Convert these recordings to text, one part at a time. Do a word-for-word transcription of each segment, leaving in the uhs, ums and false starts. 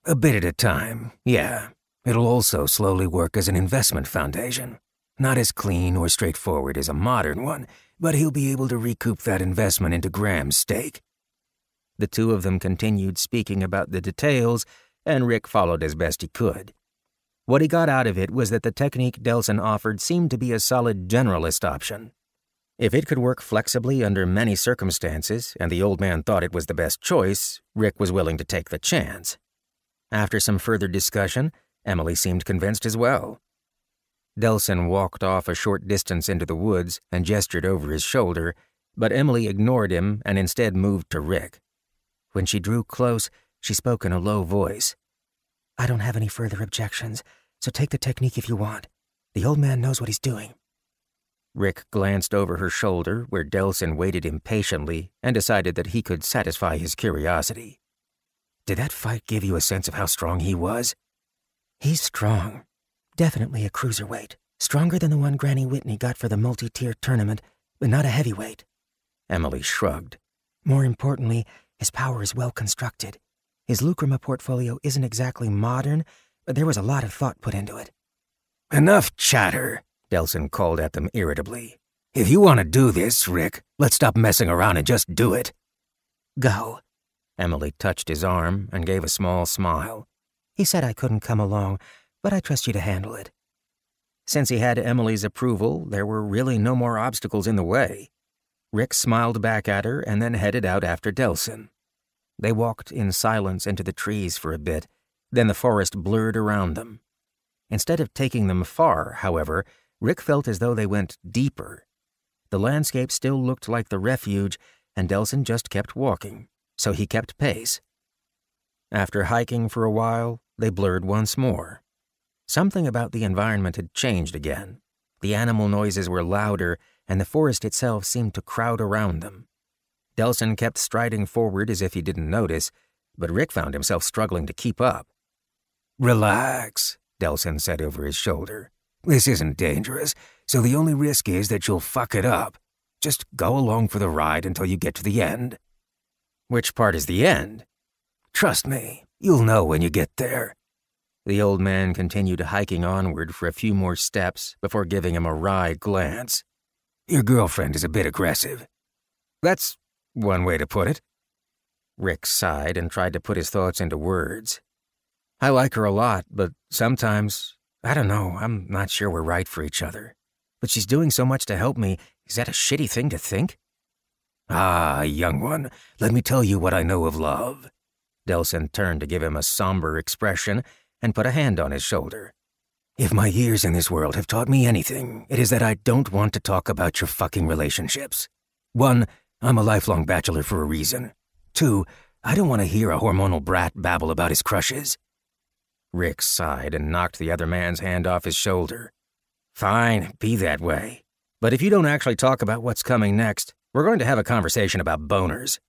A bit at a time, yeah. It'll also slowly work as an investment foundation. Not as clean or straightforward as a modern one, but he'll be able to recoup that investment into Graham's stake. The two of them continued speaking about the details, and Rick followed as best he could. What he got out of it was that the technique Delsin offered seemed to be a solid generalist option. If it could work flexibly under many circumstances, and the old man thought it was the best choice, Rick was willing to take the chance. After some further discussion, Emily seemed convinced as well. Delsin walked off a short distance into the woods and gestured over his shoulder, but Emily ignored him and instead moved to Rick. When she drew close, she spoke in a low voice. "I don't have any further objections, so take the technique if you want. The old man knows what he's doing." Rick glanced over her shoulder where Delsin waited impatiently and decided that he could satisfy his curiosity. "Did that fight give you a sense of how strong he was?" "He's strong. Definitely a cruiserweight. Stronger than the one Granny Whitney got for the multi-tier tournament, but not a heavyweight." Emily shrugged. "More importantly, his power is well constructed. His Lucrema portfolio isn't exactly modern, but there was a lot of thought put into it." "Enough chatter," Delsin called at them irritably. "If you want to do this, Rick, let's stop messing around and just do it." "Go." Emily touched his arm and gave a small smile. "He said I couldn't come along, but I trust you to handle it." Since he had Emily's approval, there were really no more obstacles in the way. Rick smiled back at her and then headed out after Delsin. They walked in silence into the trees for a bit, then the forest blurred around them. Instead of taking them far, however, Rick felt as though they went deeper. The landscape still looked like the refuge, and Delsin just kept walking, so he kept pace. After hiking for a while, they blurred once more. Something about the environment had changed again. The animal noises were louder, and the forest itself seemed to crowd around them. Delsin kept striding forward as if he didn't notice, but Rick found himself struggling to keep up. "Relax," Delsin said over his shoulder. "This isn't dangerous, so the only risk is that you'll fuck it up. Just go along for the ride until you get to the end." "Which part is the end?" "Trust me, you'll know when you get there." The old man continued hiking onward for a few more steps before giving him a wry glance. "Your girlfriend is a bit aggressive." "That's one way to put it." Rick sighed and tried to put his thoughts into words. "I like her a lot, but sometimes, I don't know, I'm not sure we're right for each other. But she's doing so much to help me, is that a shitty thing to think?" "Ah, young one, let me tell you what I know of love." Delsin turned to give him a somber expression and put a hand on his shoulder. "If my years in this world have taught me anything, it is that I don't want to talk about your fucking relationships. One, I'm a lifelong bachelor for a reason. Two, I don't want to hear a hormonal brat babble about his crushes." Rick sighed and knocked the other man's hand off his shoulder. "Fine, be that way. But if you don't actually talk about what's coming next, we're going to have a conversation about boners."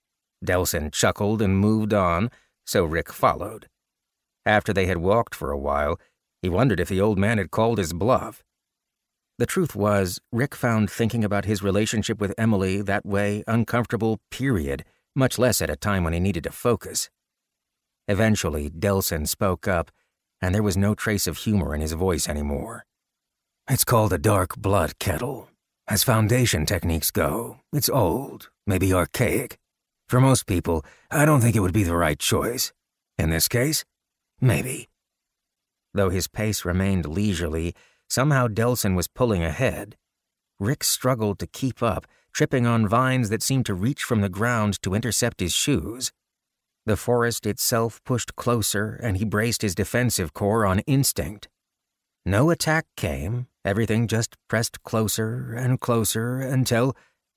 Delsin chuckled and moved on, so Rick followed. After they had walked for a while, he wondered if the old man had called his bluff. The truth was, Rick found thinking about his relationship with Emily that way uncomfortable, period, much less at a time when he needed to focus. Eventually, Delsin spoke up, and there was no trace of humor in his voice anymore. "It's called a dark blood kettle. As foundation techniques go, it's old, maybe archaic. For most people, I don't think it would be the right choice. In this case, maybe." Though his pace remained leisurely, somehow Delsin was pulling ahead. Rick struggled to keep up, tripping on vines that seemed to reach from the ground to intercept his shoes. The forest itself pushed closer, and he braced his defensive core on instinct. No attack came, everything just pressed closer and closer until...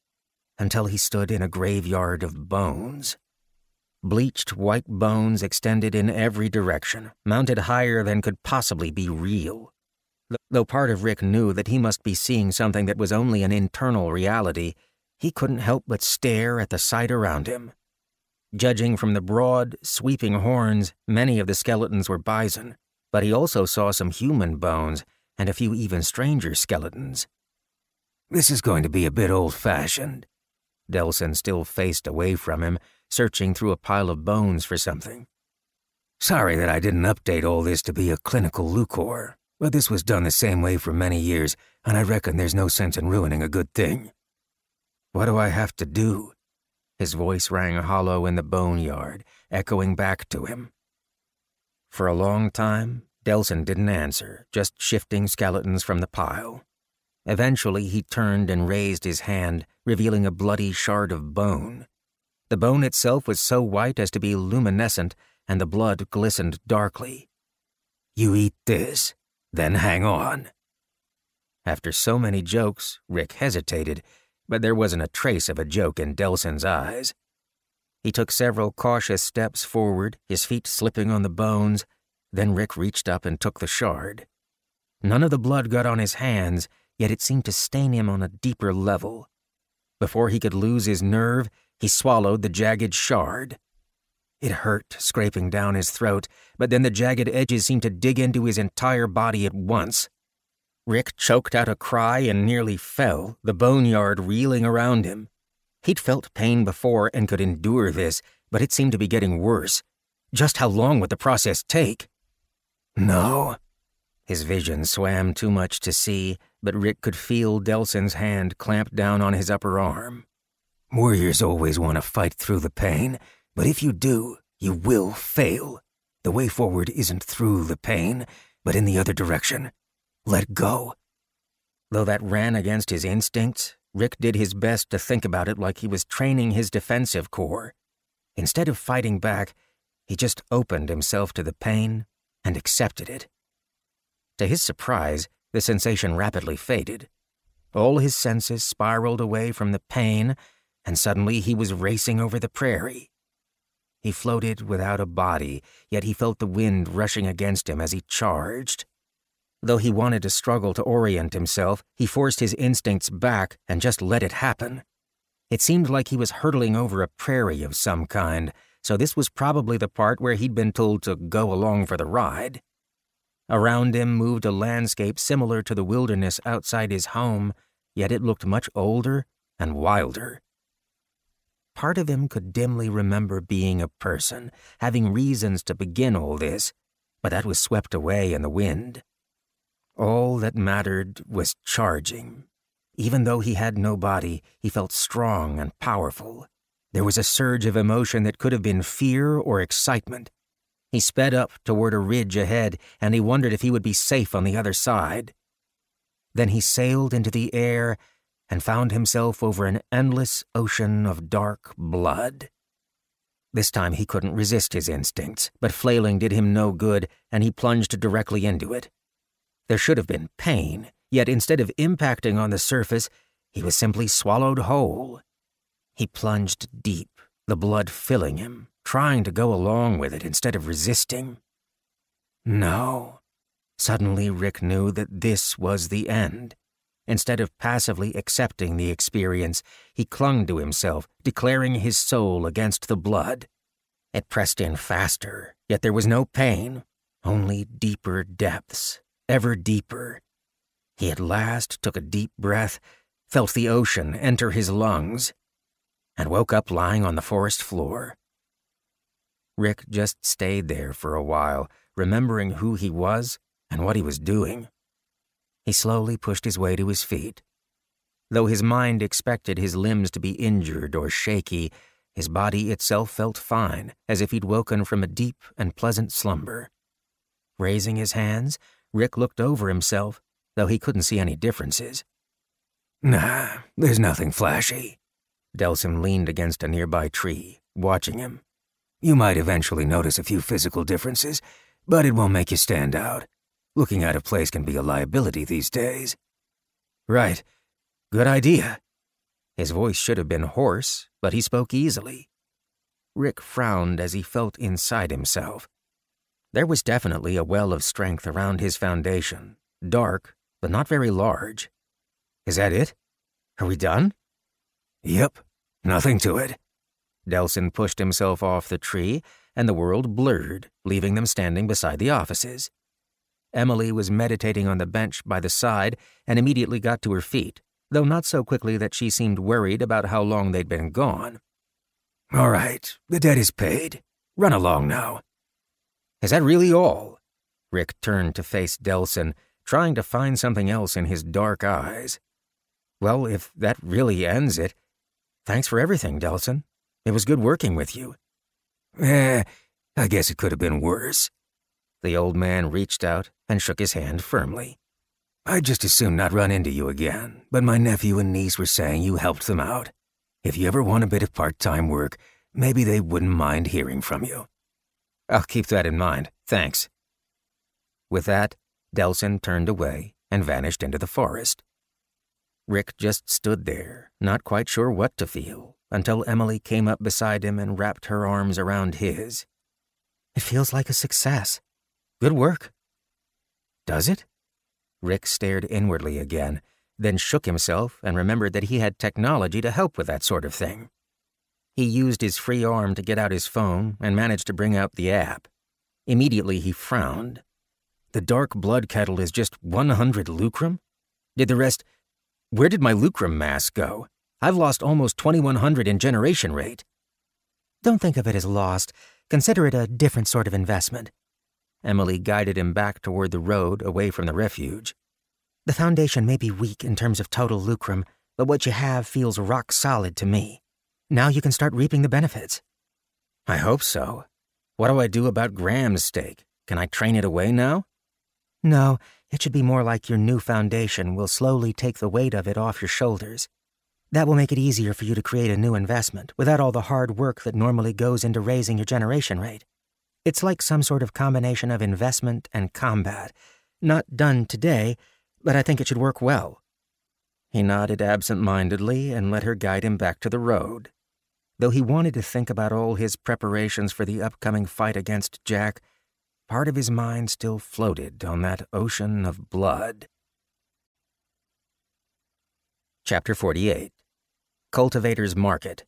until he stood in a graveyard of bones. Bleached white bones extended in every direction, mounted higher than could possibly be real. Though part of Rick knew that he must be seeing something that was only an internal reality, he couldn't help but stare at the sight around him. Judging from the broad, sweeping horns, many of the skeletons were bison, but he also saw some human bones and a few even stranger skeletons. "This is going to be a bit old-fashioned." Delsin still faced away from him, searching through a pile of bones for something. Sorry that I didn't update all this to be a clinical Lucor, but this was done the same way for many years, and I reckon there's no sense in ruining a good thing. What do I have to do? His voice rang hollow in the boneyard, echoing back to him. For a long time, Delsin didn't answer, just shifting skeletons from the pile. Eventually, he turned and raised his hand, revealing a bloody shard of bone. The bone itself was so white as to be luminescent, and the blood glistened darkly. You eat this, then hang on. After so many jokes, Rick hesitated, but there wasn't a trace of a joke in Delsin's eyes. He took several cautious steps forward, his feet slipping on the bones. Then Rick reached up and took the shard. None of the blood got on his hands, yet it seemed to stain him on a deeper level. Before he could lose his nerve, he swallowed the jagged shard. It hurt, scraping down his throat, but then the jagged edges seemed to dig into his entire body at once. Rick choked out a cry and nearly fell, the boneyard reeling around him. He'd felt pain before and could endure this, but it seemed to be getting worse. Just how long would the process take? No. His vision swam too much to see, but Rick could feel Delsin's hand clamp down on his upper arm. Warriors always want to fight through the pain, but if you do, you will fail. The way forward isn't through the pain, but in the other direction. Let go. Though that ran against his instincts, Rick did his best to think about it like he was training his defensive core. Instead of fighting back, he just opened himself to the pain and accepted it. To his surprise, the sensation rapidly faded. All his senses spiraled away from the pain, and suddenly he was racing over the prairie. He floated without a body, yet he felt the wind rushing against him as he charged. Though he wanted to struggle to orient himself, he forced his instincts back and just let it happen. It seemed like he was hurtling over a prairie of some kind, so this was probably the part where he'd been told to go along for the ride. Around him moved a landscape similar to the wilderness outside his home, yet it looked much older and wilder. Part of him could dimly remember being a person, having reasons to begin all this, but that was swept away in the wind. All that mattered was charging. Even though he had no body, he felt strong and powerful. There was a surge of emotion that could have been fear or excitement. He sped up toward a ridge ahead, and he wondered if he would be safe on the other side. Then he sailed into the air and found himself over an endless ocean of dark blood. This time he couldn't resist his instincts, but flailing did him no good, and he plunged directly into it. There should have been pain, yet instead of impacting on the surface, he was simply swallowed whole. He plunged deep, the blood filling him, trying to go along with it instead of resisting. No. Suddenly Rick knew that this was the end. Instead of passively accepting the experience, he clung to himself, declaring his soul against the blood. It pressed in faster, yet there was no pain, only deeper depths, ever deeper. He at last took a deep breath, felt the ocean enter his lungs, and woke up lying on the forest floor. Rick just stayed there for a while, remembering who he was and what he was doing. He slowly pushed his way to his feet. Though his mind expected his limbs to be injured or shaky, his body itself felt fine, as if he'd woken from a deep and pleasant slumber. Raising his hands, Rick looked over himself, though he couldn't see any differences. Nah, there's nothing flashy. Delsin leaned against a nearby tree, watching him. You might eventually notice a few physical differences, but it won't make you stand out. Looking out of place can be a liability these days. Right. Good idea. His voice should have been hoarse, but he spoke easily. Rick frowned as he felt inside himself. There was definitely a well of strength around his foundation, dark, but not very large. Is that it? Are we done? Yep. Nothing to it. Delsin pushed himself off the tree, and the world blurred, leaving them standing beside the offices. Emily was meditating on the bench by the side and immediately got to her feet, though not so quickly that she seemed worried about how long they'd been gone. All right, the debt is paid. Run along now. Is that really all? Rick turned to face Delsin, trying to find something else in his dark eyes. Well, if that really ends it, thanks for everything, Delsin. It was good working with you. Eh, I guess it could have been worse. The old man reached out and shook his hand firmly. I'd just as soon not run into you again, but my nephew and niece were saying you helped them out. If you ever want a bit of part-time work, maybe they wouldn't mind hearing from you. I'll keep that in mind, thanks. With that, Delsin turned away and vanished into the forest. Rick just stood there, not quite sure what to feel, until Emily came up beside him and wrapped her arms around his. It feels like a success. Good work. Does it? Rick stared inwardly again, then shook himself and remembered that he had technology to help with that sort of thing. He used his free arm to get out his phone and managed to bring out the app. Immediately he frowned. The dark blood kettle is just one hundred lucrum? Did the rest... Where did my lucrum mass go? I've lost almost twenty-one hundred in generation rate. Don't think of it as lost. Consider it a different sort of investment. Emily guided him back toward the road away from the refuge. The foundation may be weak in terms of total lucrum, but what you have feels rock solid to me. Now you can start reaping the benefits. I hope so. What do I do about Graham's stake? Can I train it away now? No, it should be more like your new foundation will slowly take the weight of it off your shoulders. That will make it easier for you to create a new investment without all the hard work that normally goes into raising your generation rate. It's like some sort of combination of investment and combat. Not done today, but I think it should work well. He nodded absent-mindedly and let her guide him back to the road. Though he wanted to think about all his preparations for the upcoming fight against Jack, part of his mind still floated on that ocean of blood. Chapter forty-eight. Cultivator's Market.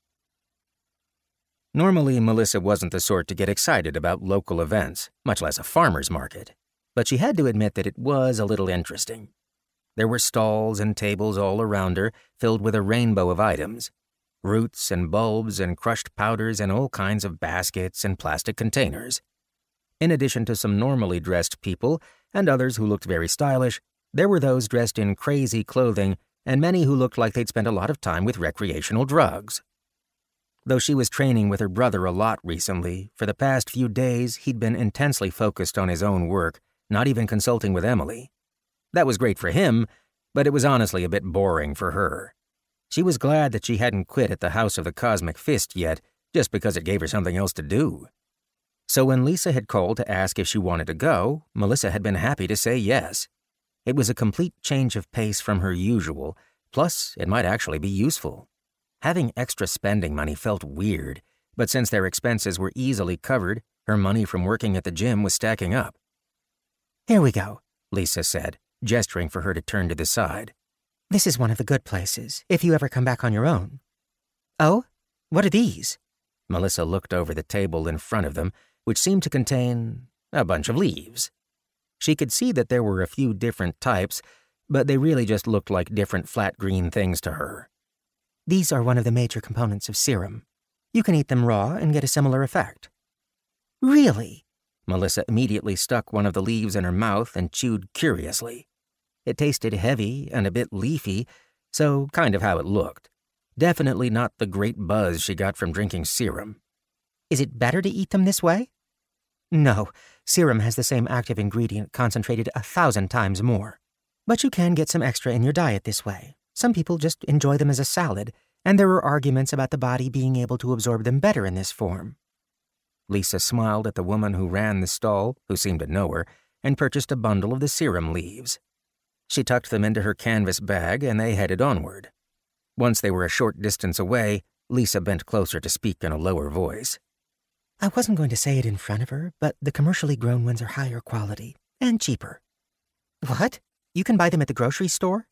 Normally, Melissa wasn't the sort to get excited about local events, much less a farmer's market, but she had to admit that it was a little interesting. There were stalls and tables all around her, filled with a rainbow of items. Roots and bulbs and crushed powders in all kinds of baskets and plastic containers. In addition to some normally dressed people and others who looked very stylish, there were those dressed in crazy clothing and many who looked like they'd spent a lot of time with recreational drugs. Though she was training with her brother a lot recently, for the past few days he'd been intensely focused on his own work, not even consulting with Emily. That was great for him, but it was honestly a bit boring for her. She was glad that she hadn't quit at the House of the Cosmic Fist yet, just because it gave her something else to do. So when Lisa had called to ask if she wanted to go, Melissa had been happy to say yes. It was a complete change of pace from her usual, plus it might actually be useful. Having extra spending money felt weird, but since their expenses were easily covered, her money from working at the gym was stacking up. Here we go, Lisa said, gesturing for her to turn to the side. This is one of the good places, if you ever come back on your own. Oh? What are these? Melissa looked over the table in front of them, which seemed to contain a bunch of leaves. She could see that there were a few different types, but they really just looked like different flat green things to her. These are one of the major components of serum. You can eat them raw and get a similar effect. Really? Melissa immediately stuck one of the leaves in her mouth and chewed curiously. It tasted heavy and a bit leafy, so kind of how it looked. Definitely not the great buzz she got from drinking serum. Is it better to eat them this way? No, serum has the same active ingredient concentrated a thousand times more. But you can get some extra in your diet this way. Some people just enjoy them as a salad, and there are arguments about the body being able to absorb them better in this form. Lisa smiled at the woman who ran the stall, who seemed to know her, and purchased a bundle of the serum leaves. She tucked them into her canvas bag, and they headed onward. Once they were a short distance away, Lisa bent closer to speak in a lower voice. I wasn't going to say it in front of her, but the commercially grown ones are higher quality and cheaper. What? You can buy them at the grocery store?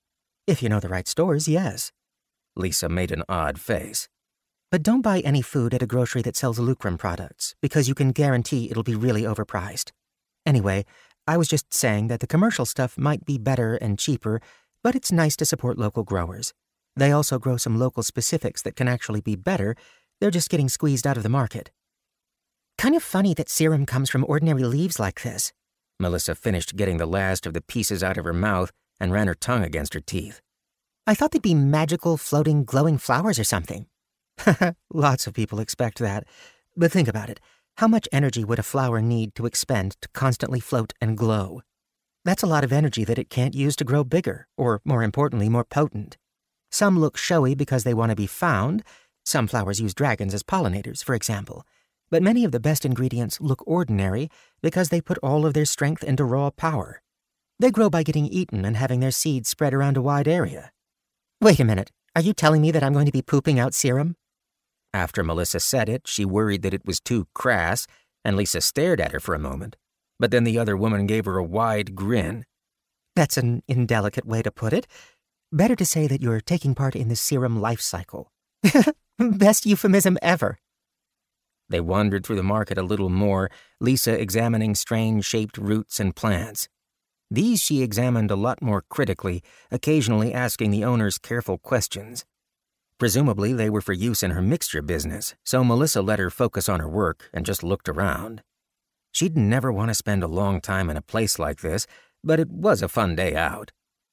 If you know the right stores, yes. Lisa made an odd face. But don't buy any food at a grocery that sells lucrum products, because you can guarantee it'll be really overpriced. Anyway, I was just saying that the commercial stuff might be better and cheaper, but it's nice to support local growers. They also grow some local specifics that can actually be better. They're just getting squeezed out of the market. Kind of funny that serum comes from ordinary leaves like this. Melissa finished getting the last of the pieces out of her mouth and ran her tongue against her teeth. I thought they'd be magical, floating, glowing flowers or something. Lots of people expect that. But think about it. How much energy would a flower need to expend to constantly float and glow? That's a lot of energy that it can't use to grow bigger, or more importantly, more potent. Some look showy because they want to be found. Some flowers use dragons as pollinators, for example. But many of the best ingredients look ordinary because they put all of their strength into raw power. They grow by getting eaten and having their seeds spread around a wide area. Wait a minute. Are you telling me that I'm going to be pooping out serum? After Melissa said it, she worried that it was too crass, and Lisa stared at her for a moment. But then the other woman gave her a wide grin. That's an indelicate way to put it. Better to say that you're taking part in the serum life cycle. Best euphemism ever. They wandered through the market a little more, Lisa examining strange-shaped roots and plants. These she examined a lot more critically, occasionally asking the owners careful questions. Presumably they were for use in her mixture business, so Melissa let her focus on her work and just looked around. She'd never want to spend a long time in a place like this, but it was a fun day out.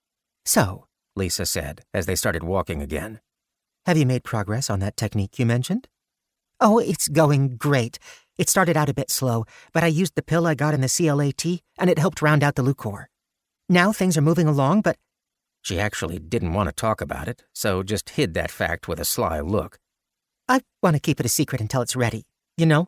So, Lisa said, as they started walking again. Have you made progress on that technique you mentioned? Oh, it's going great. It started out a bit slow, but I used the pill I got in the C L A T, and it helped round out the Lucor. Now things are moving along, but... She actually didn't want to talk about it, so just hid that fact with a sly look. I want to keep it a secret until it's ready, you know?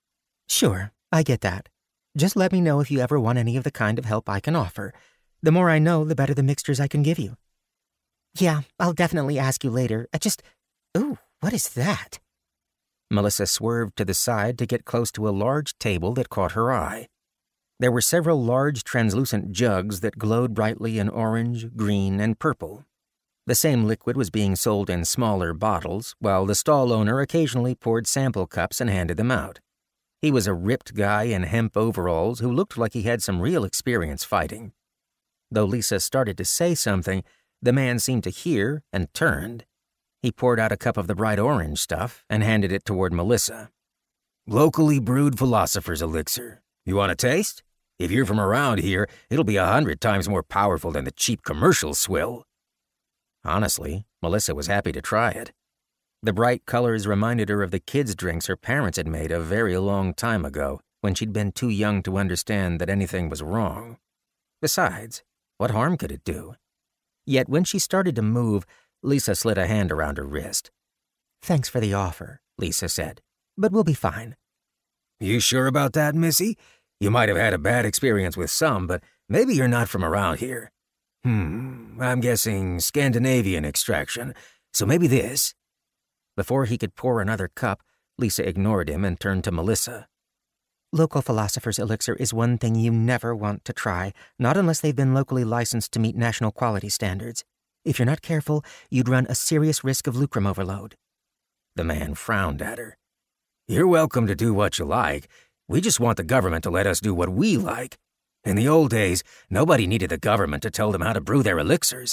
Sure, I get that. Just let me know if you ever want any of the kind of help I can offer. The more I know, the better the mixtures I can give you. Yeah, I'll definitely ask you later. I just... Ooh, what is that? Melissa swerved to the side to get close to a large table that caught her eye. There were several large translucent jugs that glowed brightly in orange, green, and purple. The same liquid was being sold in smaller bottles, while the stall owner occasionally poured sample cups and handed them out. He was a ripped guy in hemp overalls who looked like he had some real experience fighting. Though Lisa started to say something, the man seemed to hear and turned. He poured out a cup of the bright orange stuff and handed it toward Melissa. Locally brewed philosopher's elixir. You want a taste? If you're from around here, it'll be a hundred times more powerful than the cheap commercial swill. Honestly, Melissa was happy to try it. The bright colors reminded her of the kids' drinks her parents had made a very long time ago, when she'd been too young to understand that anything was wrong. Besides, what harm could it do? Yet when she started to move, Lisa slid a hand around her wrist. Thanks for the offer, Lisa said, but we'll be fine. You sure about that, Missy? You might have had a bad experience with some, but maybe you're not from around here. Hmm, I'm guessing Scandinavian extraction, so maybe this. Before he could pour another cup, Lisa ignored him and turned to Melissa. Local philosopher's elixir is one thing you never want to try, not unless they've been locally licensed to meet national quality standards. If you're not careful, you'd run a serious risk of lucrum overload. The man frowned at her. You're welcome to do what you like. We just want the government to let us do what we like. In the old days, nobody needed the government to tell them how to brew their elixirs.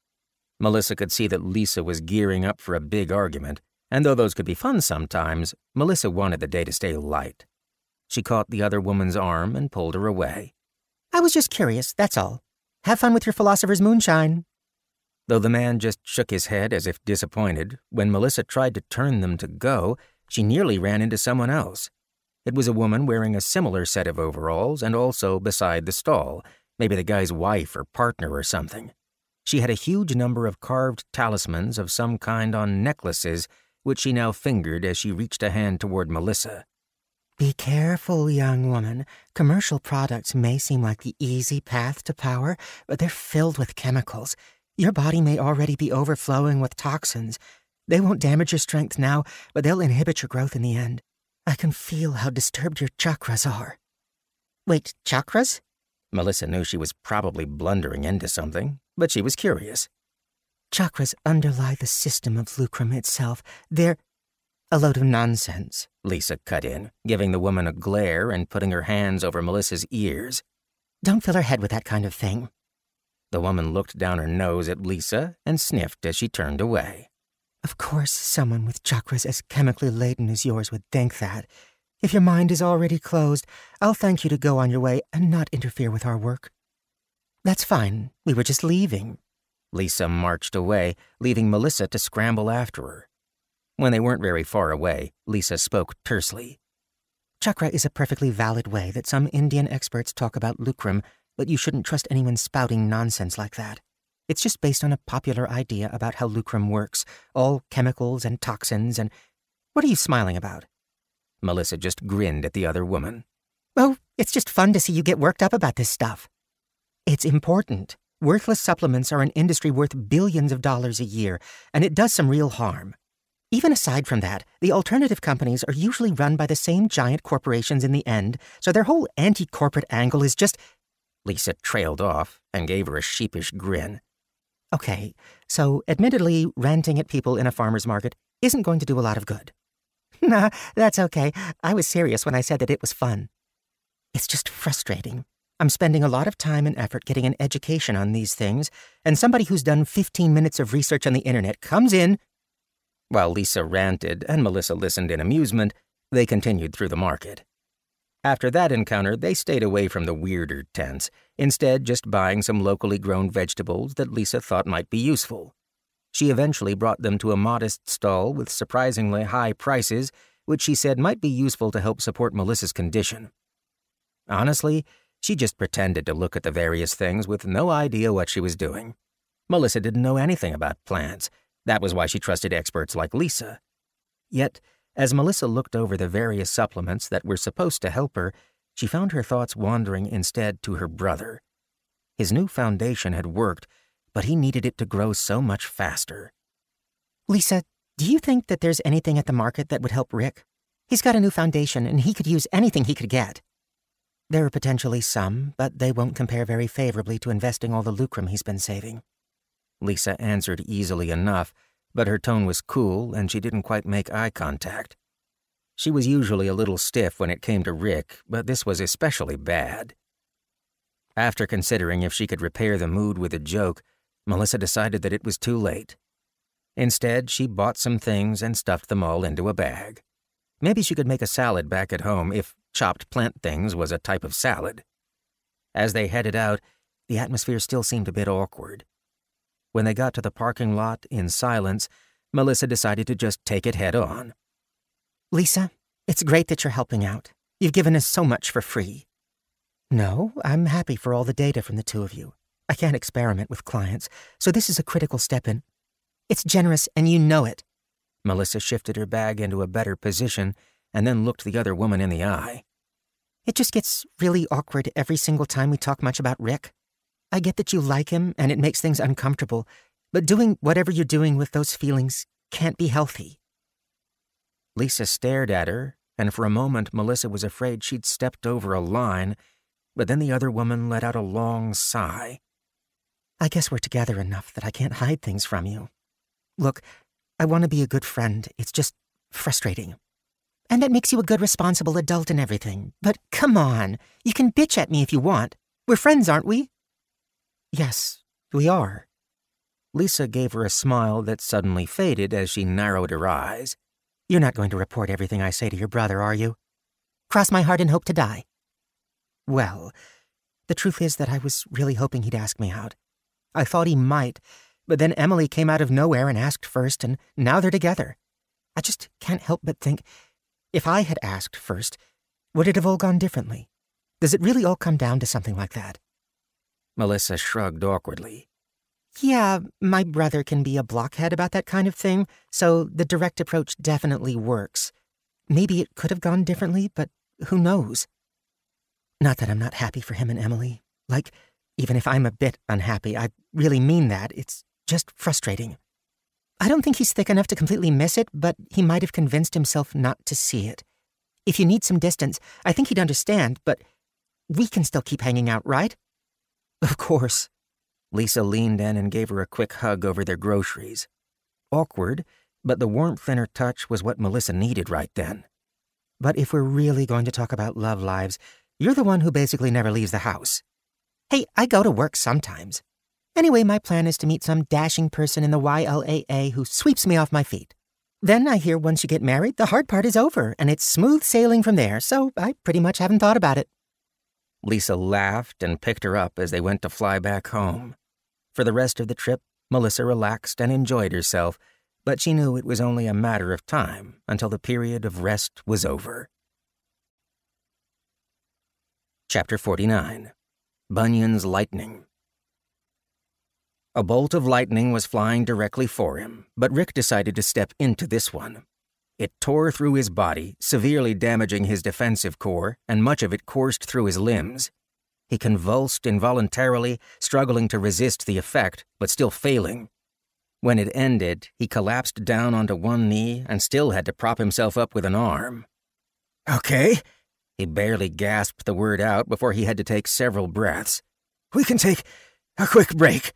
Melissa could see that Lisa was gearing up for a big argument, and though those could be fun sometimes, Melissa wanted the day to stay light. She caught the other woman's arm and pulled her away. I was just curious, that's all. Have fun with your philosopher's moonshine. Though the man just shook his head as if disappointed, when Melissa tried to turn them to go, she nearly ran into someone else. It was a woman wearing a similar set of overalls and also beside the stall, maybe the guy's wife or partner or something. She had a huge number of carved talismans of some kind on necklaces, which she now fingered as she reached a hand toward Melissa. Be careful, young woman. Commercial products may seem like the easy path to power, but they're filled with chemicals. Your body may already be overflowing with toxins. They won't damage your strength now, but they'll inhibit your growth in the end. I can feel how disturbed your chakras are. Wait, chakras? Melissa knew she was probably blundering into something, but she was curious. Chakras underlie the system of lucrum itself. They're a load of nonsense, Lisa cut in, giving the woman a glare and putting her hands over Melissa's ears. Don't fill her head with that kind of thing. The woman looked down her nose at Lisa and sniffed as she turned away. Of course, someone with chakras as chemically laden as yours would think that. If your mind is already closed, I'll thank you to go on your way and not interfere with our work. That's fine. We were just leaving. Lisa marched away, leaving Melissa to scramble after her. When they weren't very far away, Lisa spoke tersely. Chakra is a perfectly valid way that some Indian experts talk about lucrum, but you shouldn't trust anyone spouting nonsense like that. It's just based on a popular idea about how lucrum works, all chemicals and toxins and... What are you smiling about? Melissa just grinned at the other woman. Oh, it's just fun to see you get worked up about this stuff. It's important. Worthless supplements are an industry worth billions of dollars a year, and it does some real harm. Even aside from that, the alternative companies are usually run by the same giant corporations in the end, so their whole anti-corporate angle is just... Lisa trailed off and gave her a sheepish grin. Okay, so admittedly, ranting at people in a farmer's market isn't going to do a lot of good. Nah, that's okay. I was serious when I said that it was fun. It's just frustrating. I'm spending a lot of time and effort getting an education on these things, and somebody who's done fifteen minutes of research on the internet comes in... While Lisa ranted and Melissa listened in amusement, they continued through the market. After that encounter, they stayed away from the weirder tents, instead just buying some locally grown vegetables that Lisa thought might be useful. She eventually brought them to a modest stall with surprisingly high prices, which she said might be useful to help support Melissa's condition. Honestly, she just pretended to look at the various things with no idea what she was doing. Melissa didn't know anything about plants. That was why she trusted experts like Lisa. Yet, as Melissa looked over the various supplements that were supposed to help her, she found her thoughts wandering instead to her brother. His new foundation had worked, but he needed it to grow so much faster. Lisa, do you think that there's anything at the market that would help Rick? He's got a new foundation, and he could use anything he could get. There are potentially some, but they won't compare very favorably to investing all the lucrum he's been saving. Lisa answered easily enough, but her tone was cool and she didn't quite make eye contact. She was usually a little stiff when it came to Rick, but this was especially bad. After considering if she could repair the mood with a joke, Melissa decided that it was too late. Instead, she bought some things and stuffed them all into a bag. Maybe she could make a salad back at home if chopped plant things was a type of salad. As they headed out, the atmosphere still seemed a bit awkward. When they got to the parking lot in silence, Melissa decided to just take it head on. Lisa, it's great that you're helping out. You've given us so much for free. No, I'm happy for all the data from the two of you. I can't experiment with clients, so this is a critical step in. It's generous, and you know it. Melissa shifted her bag into a better position and then looked the other woman in the eye. It just gets really awkward every single time we talk much about Rick. I get that you like him and it makes things uncomfortable, but doing whatever you're doing with those feelings can't be healthy. Lisa stared at her, and for a moment Melissa was afraid she'd stepped over a line, but then the other woman let out a long sigh. I guess we're together enough that I can't hide things from you. Look, I want to be a good friend. It's just frustrating. And that makes you a good responsible adult and everything. But come on, you can bitch at me if you want. We're friends, aren't we? Yes, we are. Lisa gave her a smile that suddenly faded as she narrowed her eyes. You're not going to report everything I say to your brother, are you? Cross my heart and hope to die. Well, the truth is that I was really hoping he'd ask me out. I thought he might, but then Emily came out of nowhere and asked first, and now they're together. I just can't help but think, if I had asked first, would it have all gone differently? Does it really all come down to something like that? Melissa shrugged awkwardly. Yeah, my brother can be a blockhead about that kind of thing, so the direct approach definitely works. Maybe it could have gone differently, but who knows? Not that I'm not happy for him and Emily. Like, even if I'm a bit unhappy, I really mean that. It's just frustrating. I don't think he's thick enough to completely miss it, but he might have convinced himself not to see it. If you need some distance, I think he'd understand, but we can still keep hanging out, right? Of course. Lisa leaned in and gave her a quick hug over their groceries. Awkward, but the warmth in her touch was what Melissa needed right then. But if we're really going to talk about love lives, you're the one who basically never leaves the house. Hey, I go to work sometimes. Anyway, my plan is to meet some dashing person in the Y L A A who sweeps me off my feet. Then I hear once you get married, the hard part is over, and it's smooth sailing from there, so I pretty much haven't thought about it. Lisa laughed and picked her up as they went to fly back home. For the rest of the trip, Melissa relaxed and enjoyed herself, but she knew it was only a matter of time until the period of rest was over. Chapter forty-nine. Bunyan's Lightning. A bolt of lightning was flying directly for him, but Rick decided to step into this one. It tore through his body, severely damaging his defensive core, and much of it coursed through his limbs. He convulsed involuntarily, struggling to resist the effect, but still failing. When it ended, he collapsed down onto one knee and still had to prop himself up with an arm. Okay. He barely gasped the word out before he had to take several breaths. We can take a quick break.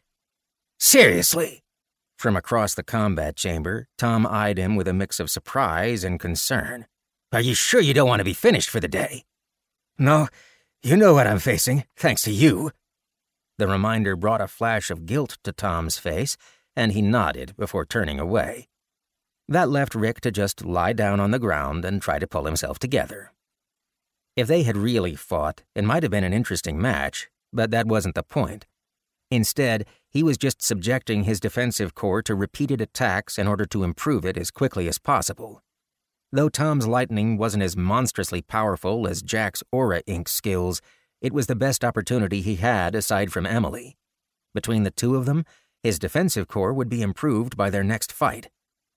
Seriously. From across the combat chamber, Tom eyed him with a mix of surprise and concern. Are you sure you don't want to be finished for the day? No, you know what I'm facing, thanks to you. The reminder brought a flash of guilt to Tom's face, and he nodded before turning away. That left Rick to just lie down on the ground and try to pull himself together. If they had really fought, it might have been an interesting match, but that wasn't the point. Instead, he was just subjecting his defensive core to repeated attacks in order to improve it as quickly as possible. Though Tom's lightning wasn't as monstrously powerful as Jack's Aura Ink skills, it was the best opportunity he had aside from Emily. Between the two of them, his defensive core would be improved by their next fight.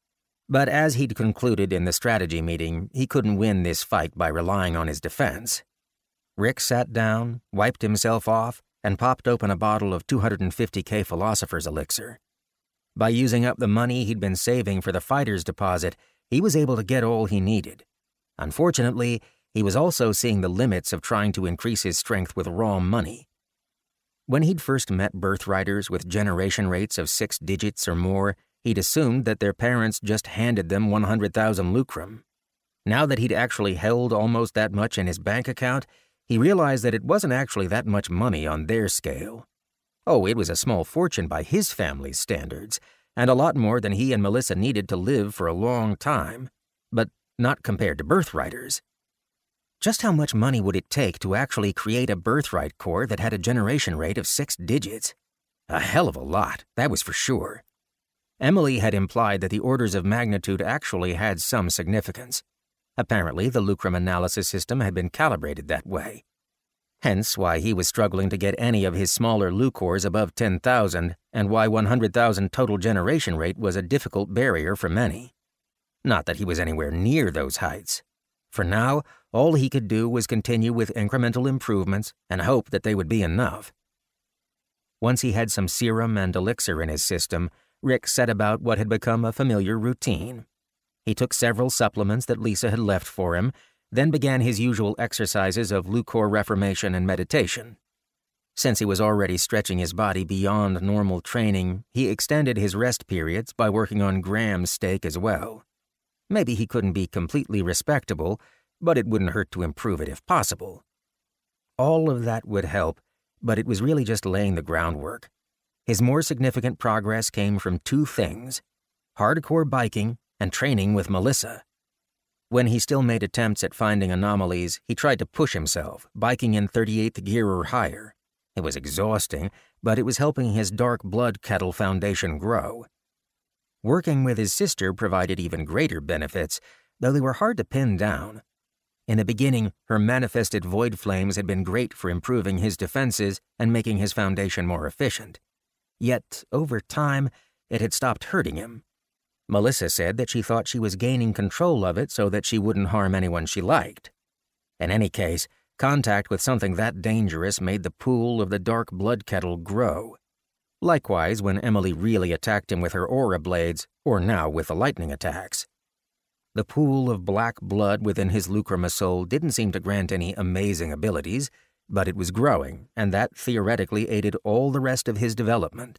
But as he'd concluded in the strategy meeting, he couldn't win this fight by relying on his defense. Rick sat down, wiped himself off, and popped open a bottle of two hundred fifty K Philosopher's Elixir. By using up the money he'd been saving for the fighter's deposit, he was able to get all he needed. Unfortunately, he was also seeing the limits of trying to increase his strength with raw money. When he'd first met birthriders with generation rates of six digits or more, he'd assumed that their parents just handed them one hundred thousand lucrum. Now that he'd actually held almost that much in his bank account, he realized that it wasn't actually that much money on their scale. Oh, it was a small fortune by his family's standards, and a lot more than he and Melissa needed to live for a long time, but not compared to birthriders. Just how much money would it take to actually create a birthright core that had a generation rate of six digits? A hell of a lot, that was for sure. Emily had implied that the orders of magnitude actually had some significance. Apparently, the lucrum analysis system had been calibrated that way. Hence why he was struggling to get any of his smaller lucors above ten thousand, and why one hundred thousand total generation rate was a difficult barrier for many. Not that he was anywhere near those heights. For now, all he could do was continue with incremental improvements and hope that they would be enough. Once he had some serum and elixir in his system, Rick set about what had become a familiar routine. He took several supplements that Lisa had left for him, then began his usual exercises of lucor reformation and meditation. Since he was already stretching his body beyond normal training, he extended his rest periods by working on Graham's steak as well. Maybe he couldn't be completely respectable, but it wouldn't hurt to improve it if possible. All of that would help, but it was really just laying the groundwork. His more significant progress came from two things: hardcore biking and training with Melissa. When he still made attempts at finding anomalies, he tried to push himself, biking in thirty-eighth gear or higher. It was exhausting, but it was helping his dark blood kettle foundation grow. Working with his sister provided even greater benefits, though they were hard to pin down. In the beginning, her manifested void flames had been great for improving his defenses and making his foundation more efficient. Yet, over time, it had stopped hurting him. Melissa said that she thought she was gaining control of it so that she wouldn't harm anyone she liked. In any case, contact with something that dangerous made the pool of the dark blood kettle grow. Likewise, when Emily really attacked him with her aura blades, or now with the lightning attacks. The pool of black blood within his lucromasol didn't seem to grant any amazing abilities, but it was growing, and that theoretically aided all the rest of his development.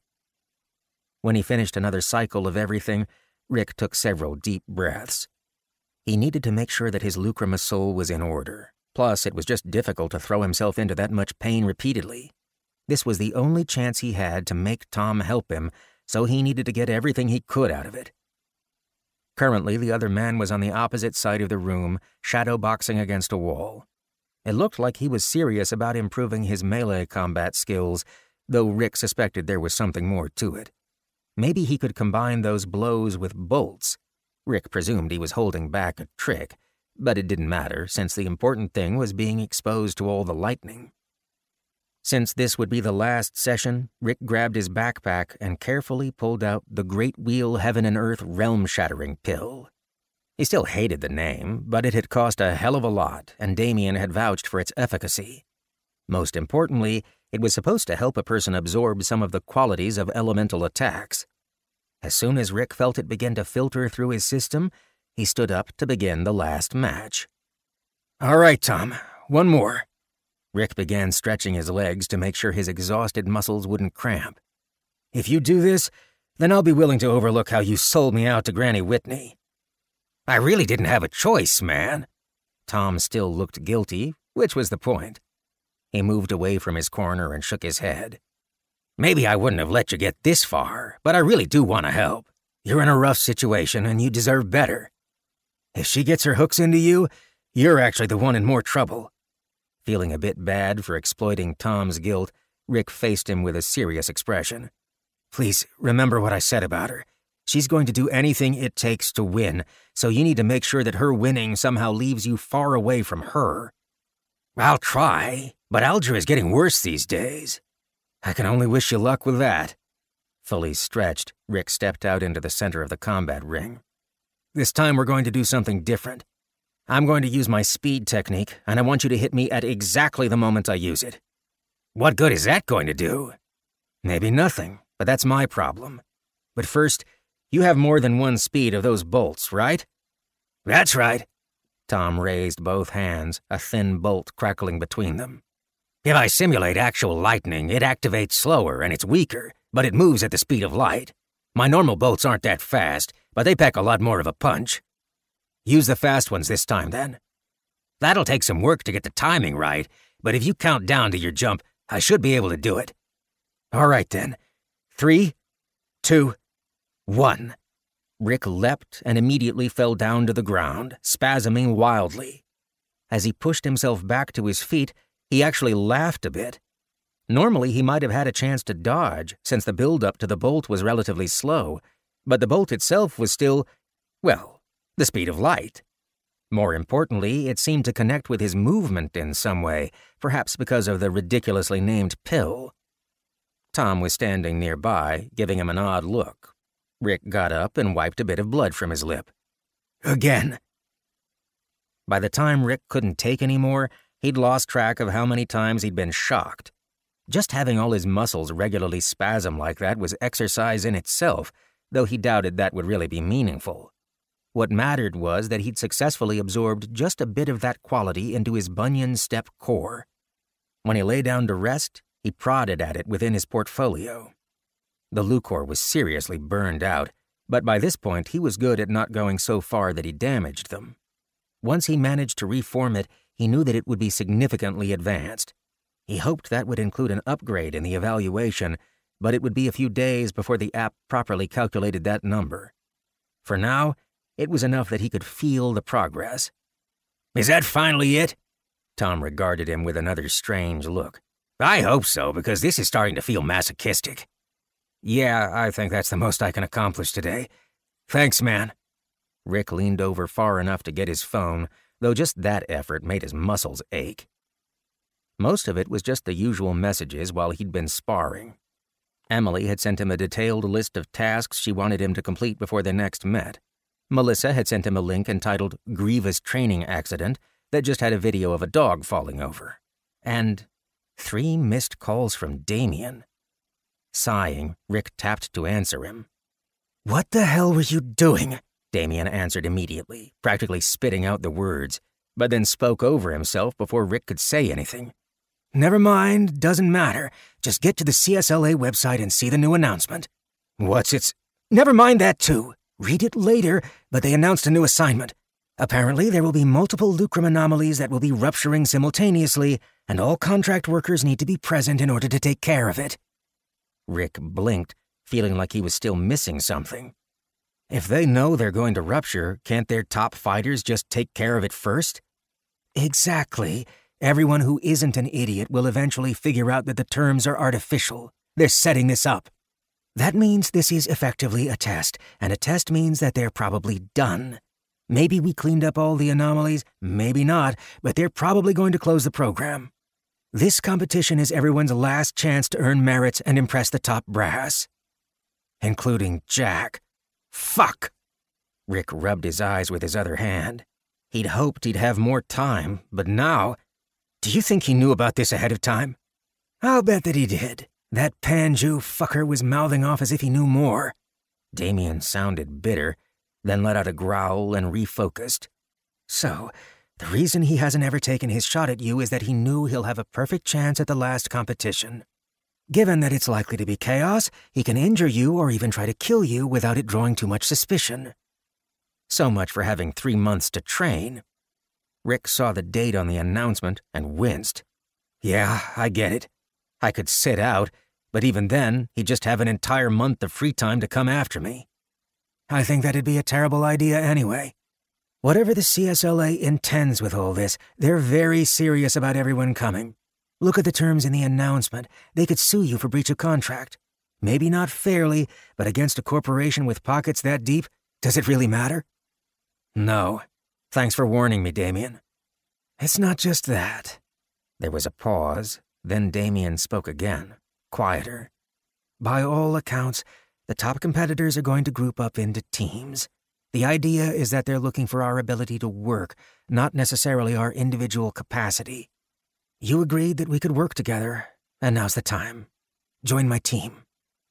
When he finished another cycle of everything, Rick took several deep breaths. He needed to make sure that his lucromasol was in order. Plus, it was just difficult to throw himself into that much pain repeatedly. This was the only chance he had to make Tom help him, so he needed to get everything he could out of it. Currently, the other man was on the opposite side of the room, shadowboxing against a wall. It looked like he was serious about improving his melee combat skills, though Rick suspected there was something more to it. Maybe he could combine those blows with bolts. Rick presumed he was holding back a trick, but it didn't matter since the important thing was being exposed to all the lightning. Since this would be the last session, Rick grabbed his backpack and carefully pulled out the Great Wheel Heaven and Earth Realm-Shattering Pill. He still hated the name, but it had cost a hell of a lot, and Damien had vouched for its efficacy. Most importantly, it was supposed to help a person absorb some of the qualities of elemental attacks. As soon as Rick felt it begin to filter through his system, he stood up to begin the last match. "All right, Tom, one more." Rick began stretching his legs to make sure his exhausted muscles wouldn't cramp. "If you do this, then I'll be willing to overlook how you sold me out to Granny Whitney." "I really didn't have a choice, man." Tom still looked guilty, which was the point. He moved away from his corner and shook his head. "Maybe I wouldn't have let you get this far, but I really do want to help. You're in a rough situation and you deserve better. If she gets her hooks into you, you're actually the one in more trouble." Feeling a bit bad for exploiting Tom's guilt, Rick faced him with a serious expression. "Please, remember what I said about her. She's going to do anything it takes to win, so you need to make sure that her winning somehow leaves you far away from her." "I'll try, but Alger is getting worse these days." "I can only wish you luck with that." Fully stretched, Rick stepped out into the center of the combat ring. "This time we're going to do something different. I'm going to use my speed technique, and I want you to hit me at exactly the moment I use it." "What good is that going to do?" "Maybe nothing, but that's my problem. But first, you have more than one speed of those bolts, right?" "That's right." Tom raised both hands, a thin bolt crackling between them. "If I simulate actual lightning, it activates slower and it's weaker, but it moves at the speed of light. My normal bolts aren't that fast, but they pack a lot more of a punch." "Use the fast ones this time, then." "That'll take some work to get the timing right, but if you count down to your jump, I should be able to do it." "All right, then. Three, two, one." Rick leapt and immediately fell down to the ground, spasming wildly. As he pushed himself back to his feet, he actually laughed a bit. Normally, he might have had a chance to dodge, since the build-up to the bolt was relatively slow, but the bolt itself was still, well, the speed of light. More importantly, it seemed to connect with his movement in some way, perhaps because of the ridiculously named pill. Tom was standing nearby, giving him an odd look. Rick got up and wiped a bit of blood from his lip. "Again." By the time Rick couldn't take any more, he'd lost track of how many times he'd been shocked. Just having all his muscles regularly spasm like that was exercise in itself, though he doubted that would really be meaningful. What mattered was that he'd successfully absorbed just a bit of that quality into his Bunyan Step core. When he lay down to rest, he prodded at it within his portfolio. The Lucor was seriously burned out, but by this point he was good at not going so far that he damaged them. Once he managed to reform it, he knew that it would be significantly advanced. He hoped that would include an upgrade in the evaluation, but it would be a few days before the app properly calculated that number. For now, it was enough that he could feel the progress. "Is that finally it?" Tom regarded him with another strange look. "I hope so, because this is starting to feel masochistic." "Yeah, I think that's the most I can accomplish today. Thanks, man." Rick leaned over far enough to get his phone, though just that effort made his muscles ache. Most of it was just the usual messages while he'd been sparring. Emily had sent him a detailed list of tasks she wanted him to complete before they next met. Melissa had sent him a link entitled Grievous Training Accident that just had a video of a dog falling over. And three missed calls from Damien. Sighing, Rick tapped to answer him. "What the hell were you doing?" Damien answered immediately, practically spitting out the words, but then spoke over himself before Rick could say anything. "Never mind, doesn't matter. Just get to the C S L A website and see the new announcement." "What's its—" "Never mind that too. Read it later, but they announced a new assignment. Apparently, there will be multiple Lucrum anomalies that will be rupturing simultaneously, and all contract workers need to be present in order to take care of it." Rick blinked, feeling like he was still missing something. If they know they're going to rupture, can't their top fighters just take care of it first? Exactly. Everyone who isn't an idiot will eventually figure out that the terms are artificial. They're setting this up. That means this is effectively a test, and a test means that they're probably done. Maybe we cleaned up all the anomalies, maybe not, but they're probably going to close the program. This competition is everyone's last chance to earn merits and impress the top brass. Including Jack. Fuck! Rick rubbed his eyes with his other hand. He'd hoped he'd have more time, but now... Do you think he knew about this ahead of time? I'll bet that he did. That Panju fucker was mouthing off as if he knew more. Damien sounded bitter, then let out a growl and refocused. So, the reason he hasn't ever taken his shot at you is that he knew he'll have a perfect chance at the last competition. Given that it's likely to be chaos, he can injure you or even try to kill you without it drawing too much suspicion. So much for having three months to train. Rick saw the date on the announcement and winced. Yeah, I get it. I could sit out, but even then, he'd just have an entire month of free time to come after me. I think that'd be a terrible idea anyway. Whatever the C S L A intends with all this, they're very serious about everyone coming. Look at the terms in the announcement. They could sue you for breach of contract. Maybe not fairly, but against a corporation with pockets that deep, does it really matter? No. Thanks for warning me, Damien. It's not just that. There was a pause, then Damien spoke again, quieter. By all accounts, the top competitors are going to group up into teams. The idea is that they're looking for our ability to work, not necessarily our individual capacity. You agreed that we could work together, and now's the time. Join my team.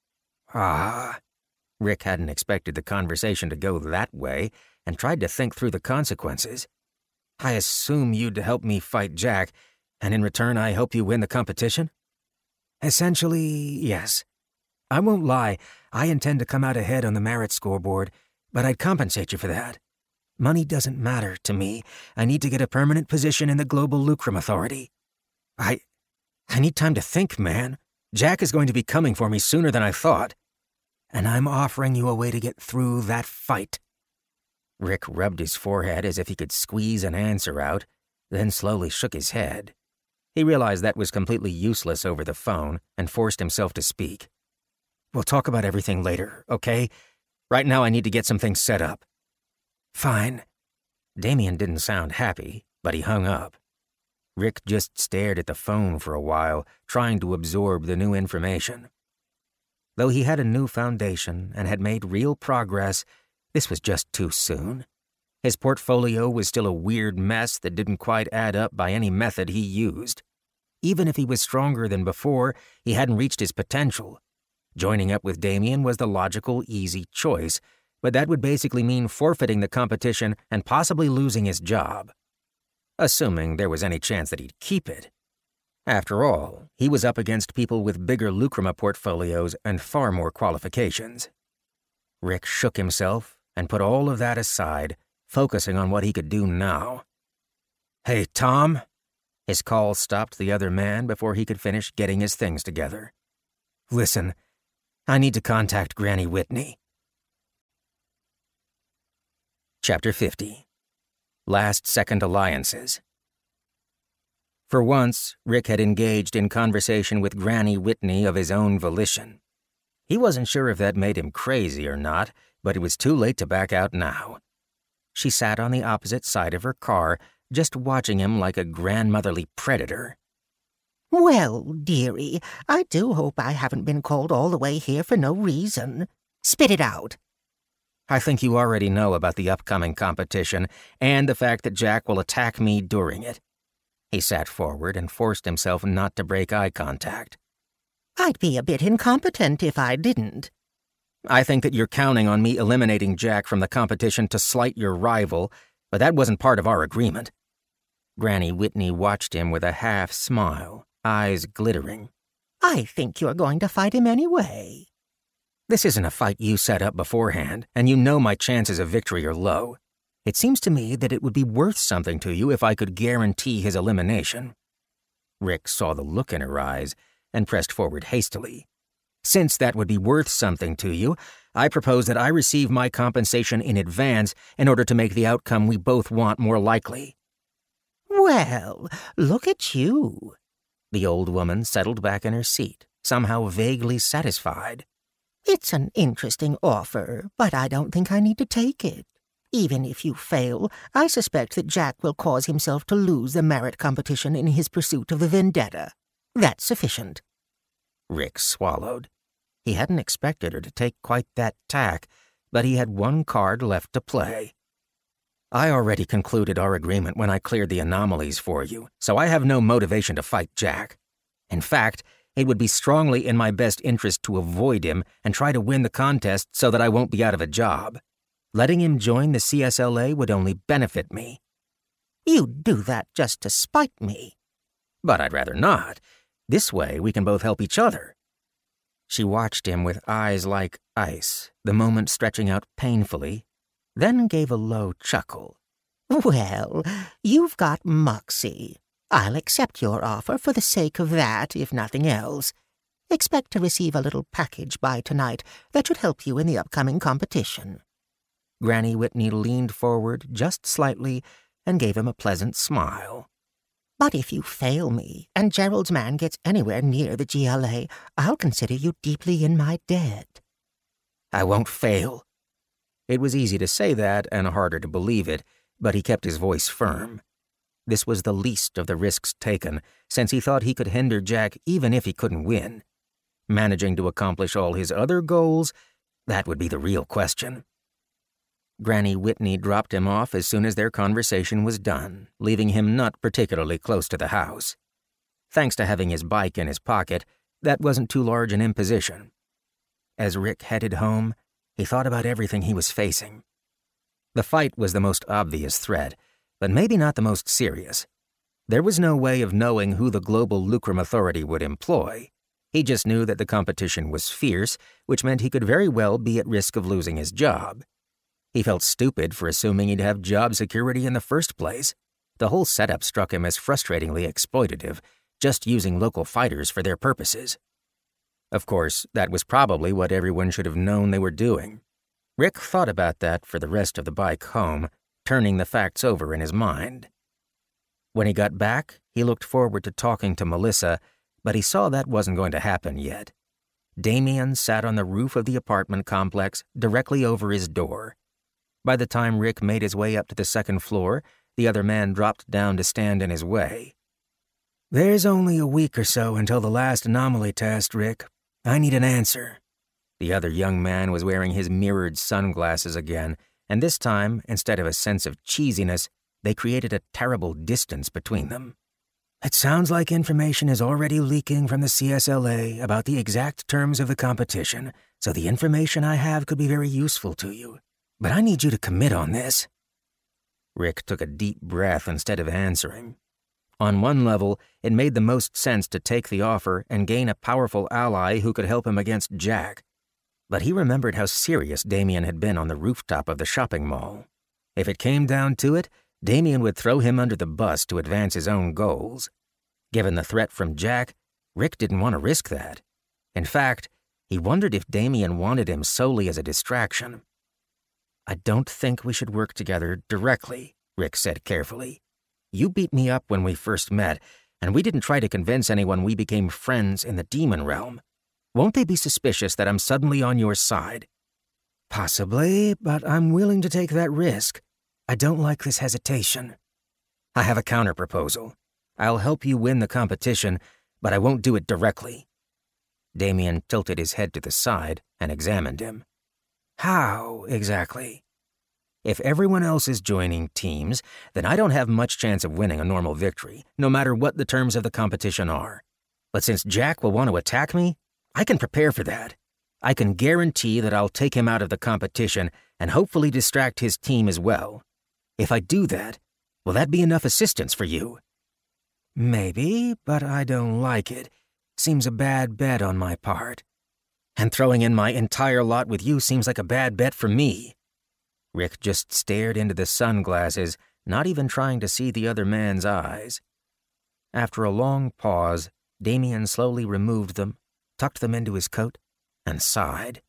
Ah. Rick hadn't expected the conversation to go that way, and tried to think through the consequences. I assume you'd help me fight Jack, and in return I hope you win the competition? Essentially, yes. I won't lie, I intend to come out ahead on the merit scoreboard, but I'd compensate you for that. Money doesn't matter to me. I need to get a permanent position in the Global Lucrum Authority. I... I need time to think, man. Jack is going to be coming for me sooner than I thought. And I'm offering you a way to get through that fight. Rick rubbed his forehead as if he could squeeze an answer out, then slowly shook his head. He realized that was completely useless over the phone and forced himself to speak. We'll talk about everything later, okay? Right now I need to get some things set up. Fine. Damien didn't sound happy, but he hung up. Rick just stared at the phone for a while, trying to absorb the new information. Though he had a new foundation and had made real progress, this was just too soon. His portfolio was still a weird mess that didn't quite add up by any method he used. Even if he was stronger than before, he hadn't reached his potential. Joining up with Damien was the logical, easy choice, but that would basically mean forfeiting the competition and possibly losing his job. Assuming there was any chance that he'd keep it. After all, he was up against people with bigger Lucrema portfolios and far more qualifications. Rick shook himself and put all of that aside, focusing on what he could do now. Hey, Tom? His call stopped the other man before he could finish getting his things together. Listen, I need to contact Granny Whitney. Chapter fifty. Last-second alliances. For once, Rick had engaged in conversation with Granny Whitney of his own volition. He wasn't sure if that made him crazy or not, but it was too late to back out now. She sat on the opposite side of her car, just watching him like a grandmotherly predator. Well, dearie, I do hope I haven't been called all the way here for no reason. Spit it out. I think you already know about the upcoming competition and the fact that Jack will attack me during it. He sat forward and forced himself not to break eye contact. I'd be a bit incompetent if I didn't. I think that you're counting on me eliminating Jack from the competition to slight your rival, but that wasn't part of our agreement. Granny Whitney watched him with a half smile, eyes glittering. I think you're going to fight him anyway. This isn't a fight you set up beforehand, and you know my chances of victory are low. It seems to me that it would be worth something to you if I could guarantee his elimination. Rick saw the look in her eyes and pressed forward hastily. Since that would be worth something to you, I propose that I receive my compensation in advance in order to make the outcome we both want more likely." "Well, look at you." The old woman settled back in her seat, somehow vaguely satisfied. "It's an interesting offer, but I don't think I need to take it. Even if you fail, I suspect that Jack will cause himself to lose the merit competition in his pursuit of the vendetta. That's sufficient." Rick swallowed. He hadn't expected her to take quite that tack, but he had one card left to play. "I already concluded our agreement when I cleared the anomalies for you, so I have no motivation to fight Jack. In fact, it would be strongly in my best interest to avoid him and try to win the contest so that I won't be out of a job. Letting him join the C S L A would only benefit me." "You'd do that just to spite me." "But I'd rather not. This way we can both help each other." She watched him with eyes like ice, the moment stretching out painfully, then gave a low chuckle. "Well, you've got moxie. I'll accept your offer for the sake of that, if nothing else. Expect to receive a little package by tonight that should help you in the upcoming competition." Granny Whitney leaned forward just slightly and gave him a pleasant smile. "But if you fail me, and Gerald's man gets anywhere near the G L A, I'll consider you deeply in my debt." "I won't fail." It was easy to say that and harder to believe it, but he kept his voice firm. This was the least of the risks taken, since he thought he could hinder Jack even if he couldn't win. Managing to accomplish all his other goals, that would be the real question. Granny Whitney dropped him off as soon as their conversation was done, leaving him not particularly close to the house. Thanks to having his bike in his pocket, that wasn't too large an imposition. As Rick headed home, he thought about everything he was facing. The fight was the most obvious threat, but maybe not the most serious. There was no way of knowing who the Global Lucrum Authority would employ. He just knew that the competition was fierce, which meant he could very well be at risk of losing his job. He felt stupid for assuming he'd have job security in the first place. The whole setup struck him as frustratingly exploitative, just using local fighters for their purposes. Of course, that was probably what everyone should have known they were doing. Rick thought about that for the rest of the bike home, turning the facts over in his mind. When he got back, he looked forward to talking to Melissa, but he saw that wasn't going to happen yet. Damien sat on the roof of the apartment complex directly over his door. By the time Rick made his way up to the second floor, the other man dropped down to stand in his way. "There's only a week or so until the last anomaly test, Rick. I need an answer." The other young man was wearing his mirrored sunglasses again, and this time, instead of a sense of cheesiness, they created a terrible distance between them. "It sounds like information is already leaking from the C S L A about the exact terms of the competition, so the information I have could be very useful to you. But I need you to commit on this." Rick took a deep breath instead of answering. On one level, it made the most sense to take the offer and gain a powerful ally who could help him against Jack. But he remembered how serious Damien had been on the rooftop of the shopping mall. If it came down to it, Damien would throw him under the bus to advance his own goals. Given the threat from Jack, Rick didn't want to risk that. In fact, he wondered if Damien wanted him solely as a distraction. "I don't think we should work together directly," Rick said carefully. "You beat me up when we first met, and we didn't try to convince anyone we became friends in the demon realm. Won't they be suspicious that I'm suddenly on your side?" "Possibly, but I'm willing to take that risk. I don't like this hesitation." "I have a counterproposal. I'll help you win the competition, but I won't do it directly." Damien tilted his head to the side and examined him. "How, exactly?" "If everyone else is joining teams, then I don't have much chance of winning a normal victory, no matter what the terms of the competition are. But since Jack will want to attack me, I can prepare for that. I can guarantee that I'll take him out of the competition and hopefully distract his team as well. If I do that, will that be enough assistance for you?" "Maybe, but I don't like it. Seems a bad bet on my part." "And throwing in my entire lot with you seems like a bad bet for me." Rick just stared into the sunglasses, not even trying to see the other man's eyes. After a long pause, Damien slowly removed them, tucked them into his coat, and sighed.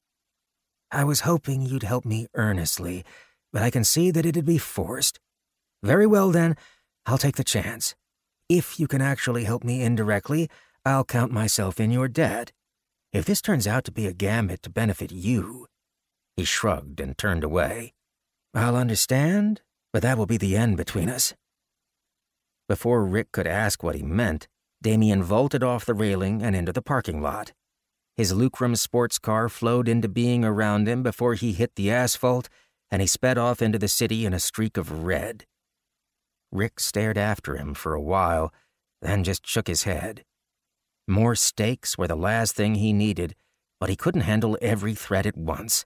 I was hoping you'd help me earnestly, but I can see that it'd be forced. Very well then, I'll take the chance. If you can actually help me indirectly, I'll count myself in your debt. If this turns out to be a gambit to benefit you—" He shrugged and turned away. "I'll understand, but that will be the end between us." Before Rick could ask what he meant, Damien vaulted off the railing and into the parking lot. His Lucrum sports car flowed into being around him before he hit the asphalt, and he sped off into the city in a streak of red. Rick stared after him for a while, then just shook his head. More stakes were the last thing he needed, but he couldn't handle every threat at once.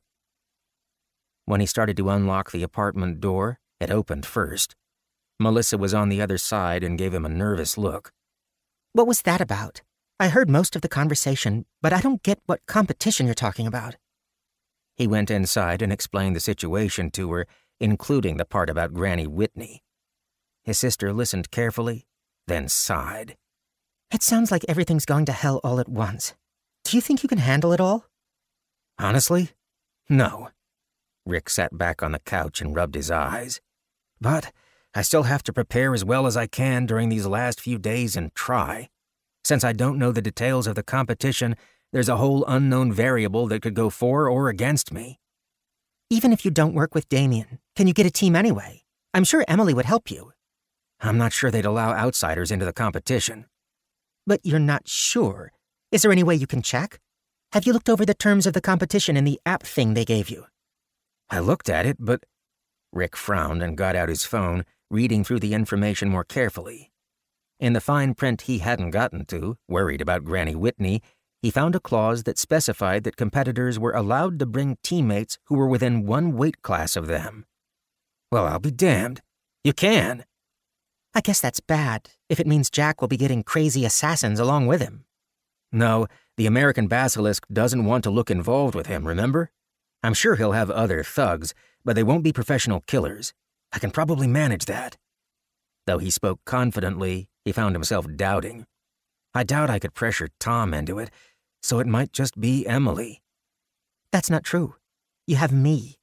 When he started to unlock the apartment door, it opened first. Melissa was on the other side and gave him a nervous look. "What was that about? I heard most of the conversation, but I don't get what competition you're talking about." He went inside and explained the situation to her, including the part about Granny Whitney. His sister listened carefully, then sighed. "It sounds like everything's going to hell all at once. Do you think you can handle it all?" "Honestly, no." Rick sat back on the couch and rubbed his eyes. "But I still have to prepare as well as I can during these last few days and try. Since I don't know the details of the competition, there's a whole unknown variable that could go for or against me." "Even if you don't work with Damien, can you get a team anyway? I'm sure Emily would help you." "I'm not sure they'd allow outsiders into the competition." "But you're not sure. Is there any way you can check? Have you looked over the terms of the competition in the app thing they gave you?" "I looked at it, but—" Rick frowned and got out his phone, reading through the information more carefully. In the fine print he hadn't gotten to, worried about Granny Whitney, he found a clause that specified that competitors were allowed to bring teammates who were within one weight class of them. Well, I'll be damned. You can. "I guess that's bad, if it means Jack will be getting crazy assassins along with him." "No, the American Basilisk doesn't want to look involved with him, remember? I'm sure he'll have other thugs, but they won't be professional killers. I can probably manage that." Though he spoke confidently, he found himself doubting. I doubt I could pressure Tom into it, so it might just be Emily. "That's not true. You have me."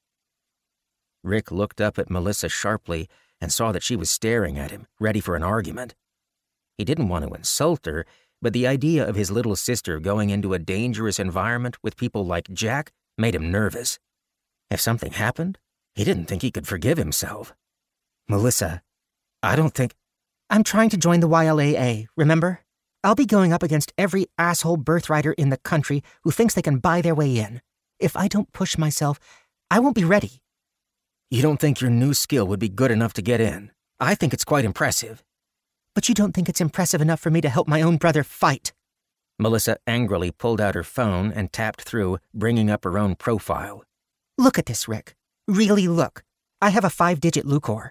Rick looked up at Melissa sharply and saw that she was staring at him, ready for an argument. He didn't want to insult her, but the idea of his little sister going into a dangerous environment with people like Jack made him nervous. If something happened, he didn't think he could forgive himself. "Melissa, I don't think—" "I'm trying to join the Y L A A, remember? I'll be going up against every asshole birthrighter in the country who thinks they can buy their way in. If I don't push myself, I won't be ready." "You don't think your new skill would be good enough to get in? I think it's quite impressive." "But you don't think it's impressive enough for me to help my own brother fight?" Melissa angrily pulled out her phone and tapped through, bringing up her own profile. "Look at this, Rick. Really look. I have a five-digit Lucor."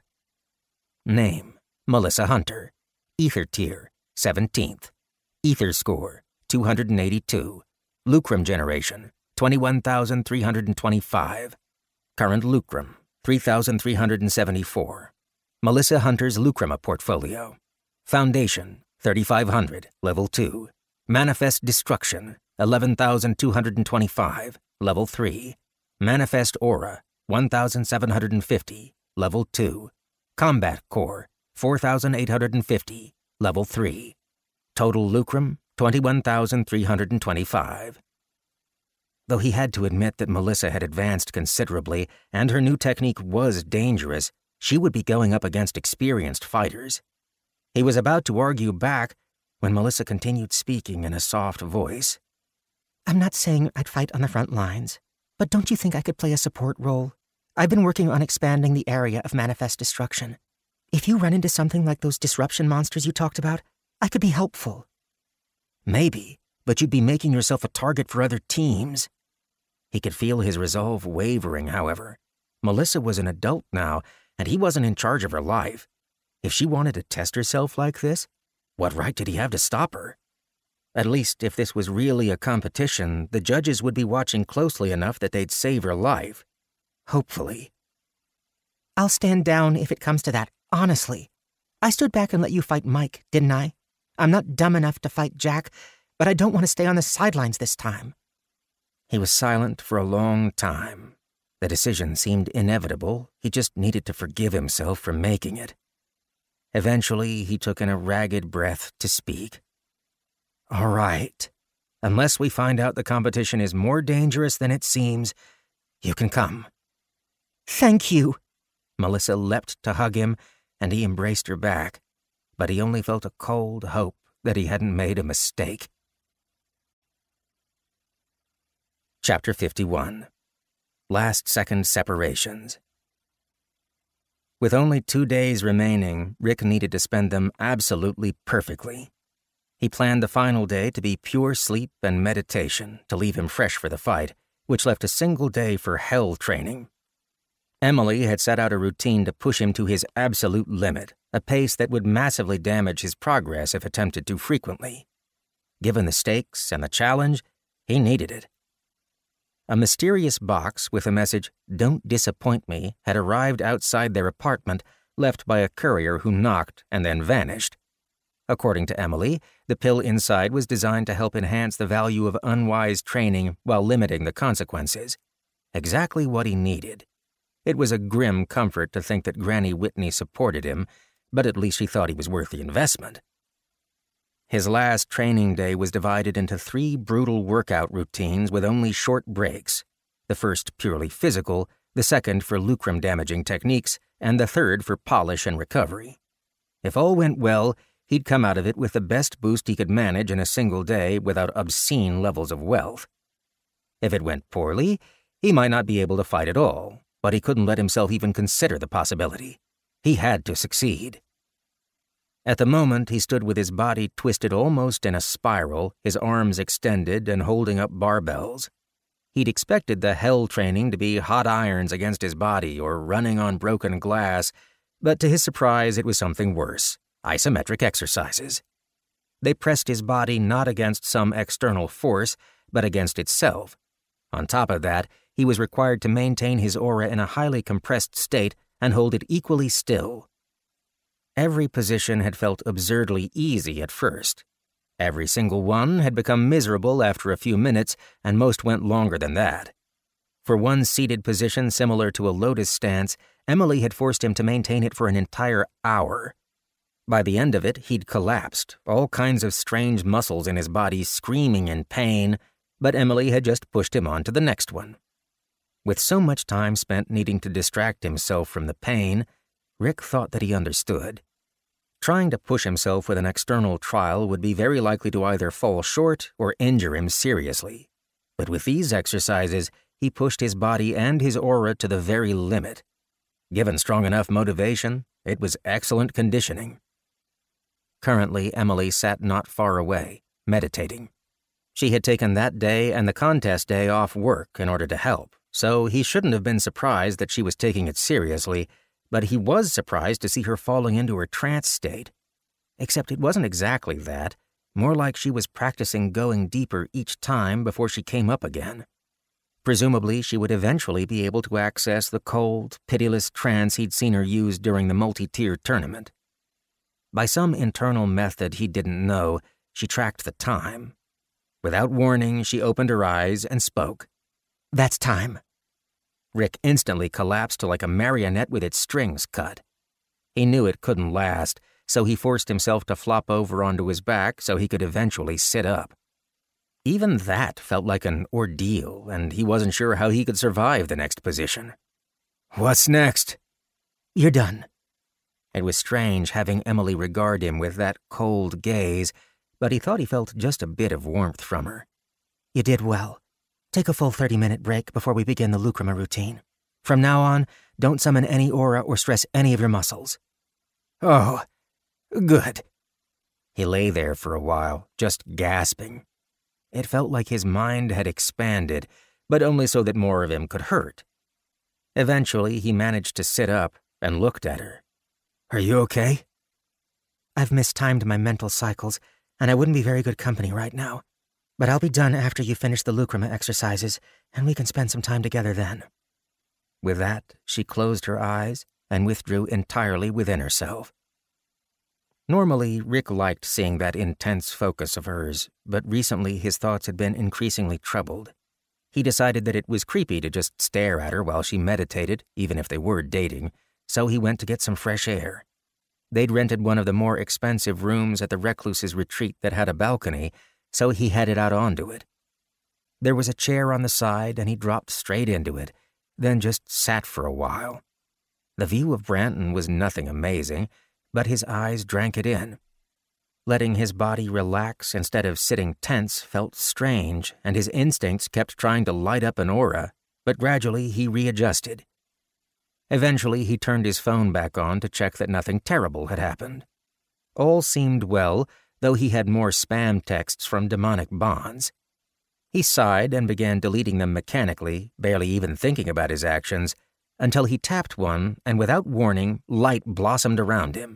Name, Melissa Hunter. Ether tier, seventeenth. Ether score, two hundred eighty-two. Lucrum generation, twenty-one thousand three hundred twenty-five. Current Lucrum, three thousand three hundred seventy-four. Melissa Hunter's Lucruma portfolio. Foundation, thirty-five hundred, level two. Manifest Destruction, eleven thousand two hundred twenty-five, level three. Manifest Aura, one thousand seven hundred fifty, level two. Combat Core, four thousand eight hundred fifty, level three. Total Lucrum, twenty-one thousand three hundred twenty-five. Though he had to admit that Melissa had advanced considerably and her new technique was dangerous, she would be going up against experienced fighters. He was about to argue back when Melissa continued speaking in a soft voice. "I'm not saying I'd fight on the front lines, but don't you think I could play a support role? I've been working on expanding the area of Manifest Destruction. If you run into something like those disruption monsters you talked about, I could be helpful." "Maybe, but you'd be making yourself a target for other teams." He could feel his resolve wavering, however. Melissa was an adult now, and he wasn't in charge of her life. If she wanted to test herself like this, what right did he have to stop her? At least, if this was really a competition, the judges would be watching closely enough that they'd save her life. Hopefully. "I'll stand down if it comes to that, honestly. I stood back and let you fight Mike, didn't I? I'm not dumb enough to fight Jack, but I don't want to stay on the sidelines this time." He was silent for a long time. The decision seemed inevitable. He just needed to forgive himself for making it. Eventually, he took in a ragged breath to speak. "All right. Unless we find out the competition is more dangerous than it seems, you can come." "Thank you." Melissa leapt to hug him, and he embraced her back, but he only felt a cold hope that he hadn't made a mistake. Chapter fifty-one. Last-second separations. With only two days remaining, Rick needed to spend them absolutely perfectly. He planned the final day to be pure sleep and meditation to leave him fresh for the fight, which left a single day for hell training. Emily had set out a routine to push him to his absolute limit, a pace that would massively damage his progress if attempted too frequently. Given the stakes and the challenge, he needed it. A mysterious box with the message, "Don't disappoint me," had arrived outside their apartment, left by a courier who knocked and then vanished. According to Emily, the pill inside was designed to help enhance the value of unwise training while limiting the consequences. Exactly what he needed. It was a grim comfort to think that Granny Whitney supported him, but at least she thought he was worth the investment. His last training day was divided into three brutal workout routines with only short breaks. The first purely physical, the second for lucrum-damaging techniques, and the third for polish and recovery. If all went well, he'd come out of it with the best boost he could manage in a single day without obscene levels of wealth. If it went poorly, he might not be able to fight at all, but he couldn't let himself even consider the possibility. He had to succeed. At the moment, he stood with his body twisted almost in a spiral, his arms extended and holding up barbells. He'd expected the hell training to be hot irons against his body or running on broken glass, but to his surprise, it was something worse, isometric exercises. They pressed his body not against some external force, but against itself. On top of that, he was required to maintain his aura in a highly compressed state and hold it equally still. Every position had felt absurdly easy at first. Every single one had become miserable after a few minutes, and most went longer than that. For one seated position similar to a lotus stance, Emily had forced him to maintain it for an entire hour. By the end of it, he'd collapsed, all kinds of strange muscles in his body screaming in pain, but Emily had just pushed him on to the next one. With so much time spent needing to distract himself from the pain, Rick thought that he understood. Trying to push himself with an external trial would be very likely to either fall short or injure him seriously. But with these exercises, he pushed his body and his aura to the very limit. Given strong enough motivation, it was excellent conditioning. Currently, Emily sat not far away, meditating. She had taken that day and the contest day off work in order to help, so he shouldn't have been surprised that she was taking it seriously, but he was surprised to see her falling into her trance state. Except it wasn't exactly that, more like she was practicing going deeper each time before she came up again. Presumably, she would eventually be able to access the cold, pitiless trance he'd seen her use during the multi-tier tournament. By some internal method he didn't know, she tracked the time. Without warning, she opened her eyes and spoke. "That's time." Rick instantly collapsed to like a marionette with its strings cut. He knew it couldn't last, so he forced himself to flop over onto his back so he could eventually sit up. Even that felt like an ordeal, and he wasn't sure how he could survive the next position. "What's next?" "You're done." It was strange having Emily regard him with that cold gaze, but he thought he felt just a bit of warmth from her. "You did well. Take a full thirty-minute break before we begin the Lucrama routine. From now on, don't summon any aura or stress any of your muscles." "Oh, good." He lay there for a while, just gasping. It felt like his mind had expanded, but only so that more of him could hurt. Eventually, he managed to sit up and looked at her. "Are you okay?" "I've mistimed my mental cycles, and I wouldn't be very good company right now. But I'll be done after you finish the Lucrama exercises, and we can spend some time together then." With that, she closed her eyes and withdrew entirely within herself. Normally, Rick liked seeing that intense focus of hers, but recently his thoughts had been increasingly troubled. He decided that it was creepy to just stare at her while she meditated, even if they were dating, so he went to get some fresh air. They'd rented one of the more expensive rooms at the recluse's retreat that had a balcony, so he headed out onto it. There was a chair on the side, and he dropped straight into it, then just sat for a while. The view of Branton was nothing amazing, but his eyes drank it in. Letting his body relax instead of sitting tense felt strange, and his instincts kept trying to light up an aura, but gradually he readjusted. Eventually, he turned his phone back on to check that nothing terrible had happened. All seemed well, though he had more spam texts from demonic bonds. He sighed and began deleting them mechanically, barely even thinking about his actions, until he tapped one, and without warning, light blossomed around him.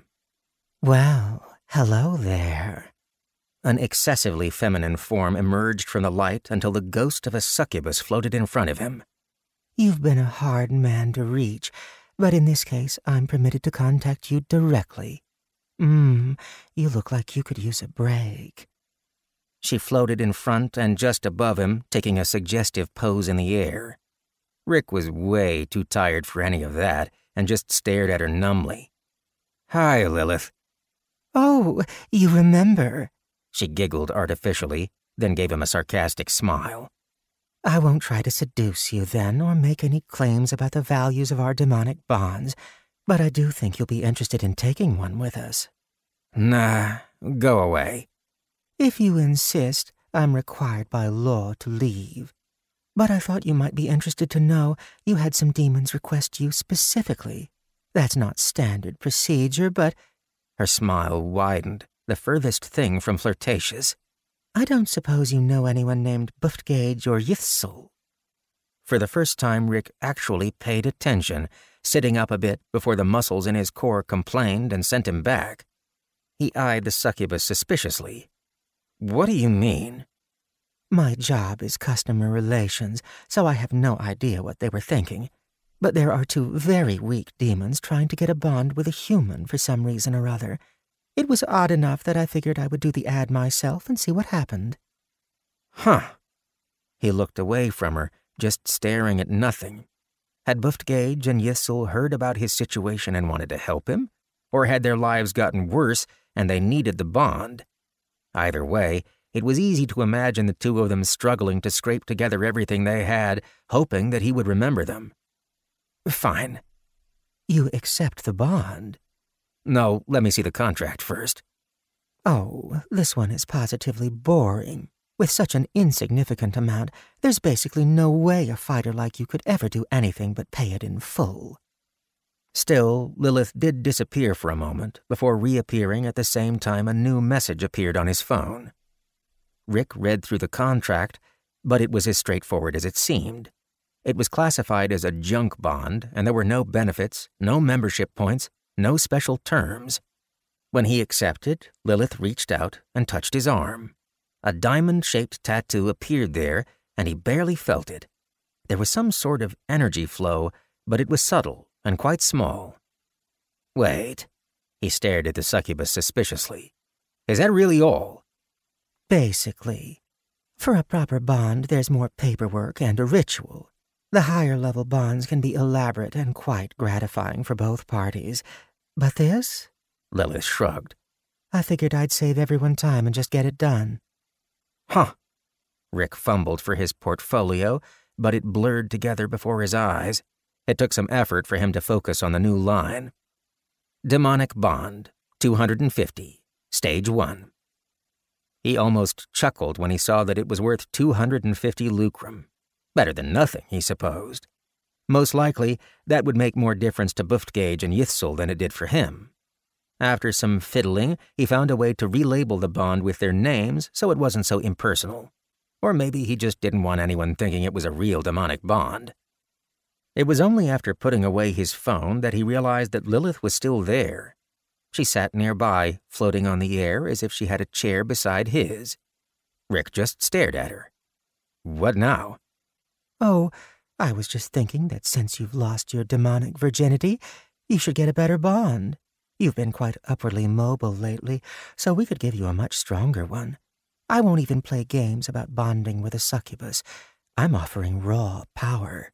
Well, hello there. An excessively feminine form emerged from the light until the ghost of a succubus floated in front of him. You've been a hard man to reach, but in this case, I'm permitted to contact you directly. Mmm, you look like you could use a break. She floated in front and just above him, taking a suggestive pose in the air. Rick was way too tired for any of that and just stared at her numbly. "Hi, Lilith." Oh, you remember. She giggled artificially, then gave him a sarcastic smile. I won't try to seduce you then or make any claims about the values of our demonic bonds, but I do think you'll be interested in taking one with us. Nah, go away. If you insist, I'm required by law to leave. But I thought you might be interested to know you had some demons request you specifically. That's not standard procedure, but... Her smile widened, the furthest thing from flirtatious. I don't suppose you know anyone named Buftgage or Yithsul. For the first time, Rick actually paid attention, sitting up a bit before the muscles in his core complained and sent him back. He eyed the succubus suspiciously. What do you mean? My job is customer relations, so I have no idea what they were thinking. But there are two very weak demons trying to get a bond with a human for some reason or other. It was odd enough that I figured I would do the ad myself and see what happened. Huh. He looked away from her, just staring at nothing. Had Buftgage and Yithsul heard about his situation and wanted to help him? Or had their lives gotten worse and they needed the bond? Either way, it was easy to imagine the two of them struggling to scrape together everything they had, hoping that he would remember them. Fine. You accept the bond? No, let me see the contract first. Oh, this one is positively boring. With such an insignificant amount, there's basically no way a fighter like you could ever do anything but pay it in full. Still, Lilith did disappear for a moment before reappearing at the same time a new message appeared on his phone. Rick read through the contract, but it was as straightforward as it seemed. It was classified as a junk bond, and there were no benefits, no membership points, no special terms. When he accepted, Lilith reached out and touched his arm. A diamond-shaped tattoo appeared there, and he barely felt it. There was some sort of energy flow, but it was subtle and quite small. Wait. He stared at the succubus suspiciously. Is that really all? Basically. For a proper bond, there's more paperwork and a ritual. The higher-level bonds can be elaborate and quite gratifying for both parties. But this? Lilith shrugged. I figured I'd save everyone time and just get it done. Huh. Rick fumbled for his portfolio, but it blurred together before his eyes. It took some effort for him to focus on the new line. Demonic Bond, two hundred fifty, Stage one. He almost chuckled when he saw that it was worth two hundred fifty lucrum. Better than nothing, he supposed. Most likely, that would make more difference to Buftgage and Yithsul than it did for him. After some fiddling, he found a way to relabel the bond with their names so it wasn't so impersonal. Or maybe he just didn't want anyone thinking it was a real demonic bond. It was only after putting away his phone that he realized that Lilith was still there. She sat nearby, floating on the air as if she had a chair beside his. Rick just stared at her. What now? Oh, I was just thinking that since you've lost your demonic virginity, you should get a better bond. You've been quite upwardly mobile lately, so we could give you a much stronger one. I won't even play games about bonding with a succubus. I'm offering raw power.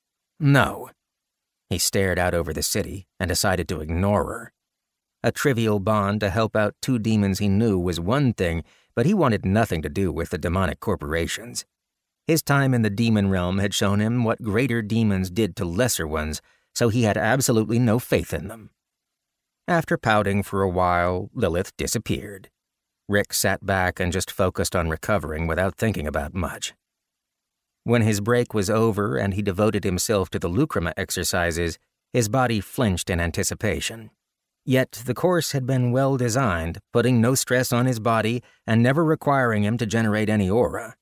No. He stared out over the city and decided to ignore her. A trivial bond to help out two demons he knew was one thing, but he wanted nothing to do with the demonic corporations. His time in the demon realm had shown him what greater demons did to lesser ones, so he had absolutely no faith in them. After pouting for a while, Lilith disappeared. Rick sat back and just focused on recovering without thinking about much. When his break was over and he devoted himself to the Lucrema exercises, his body flinched in anticipation. Yet the course had been well designed, putting no stress on his body and never requiring him to generate any aura.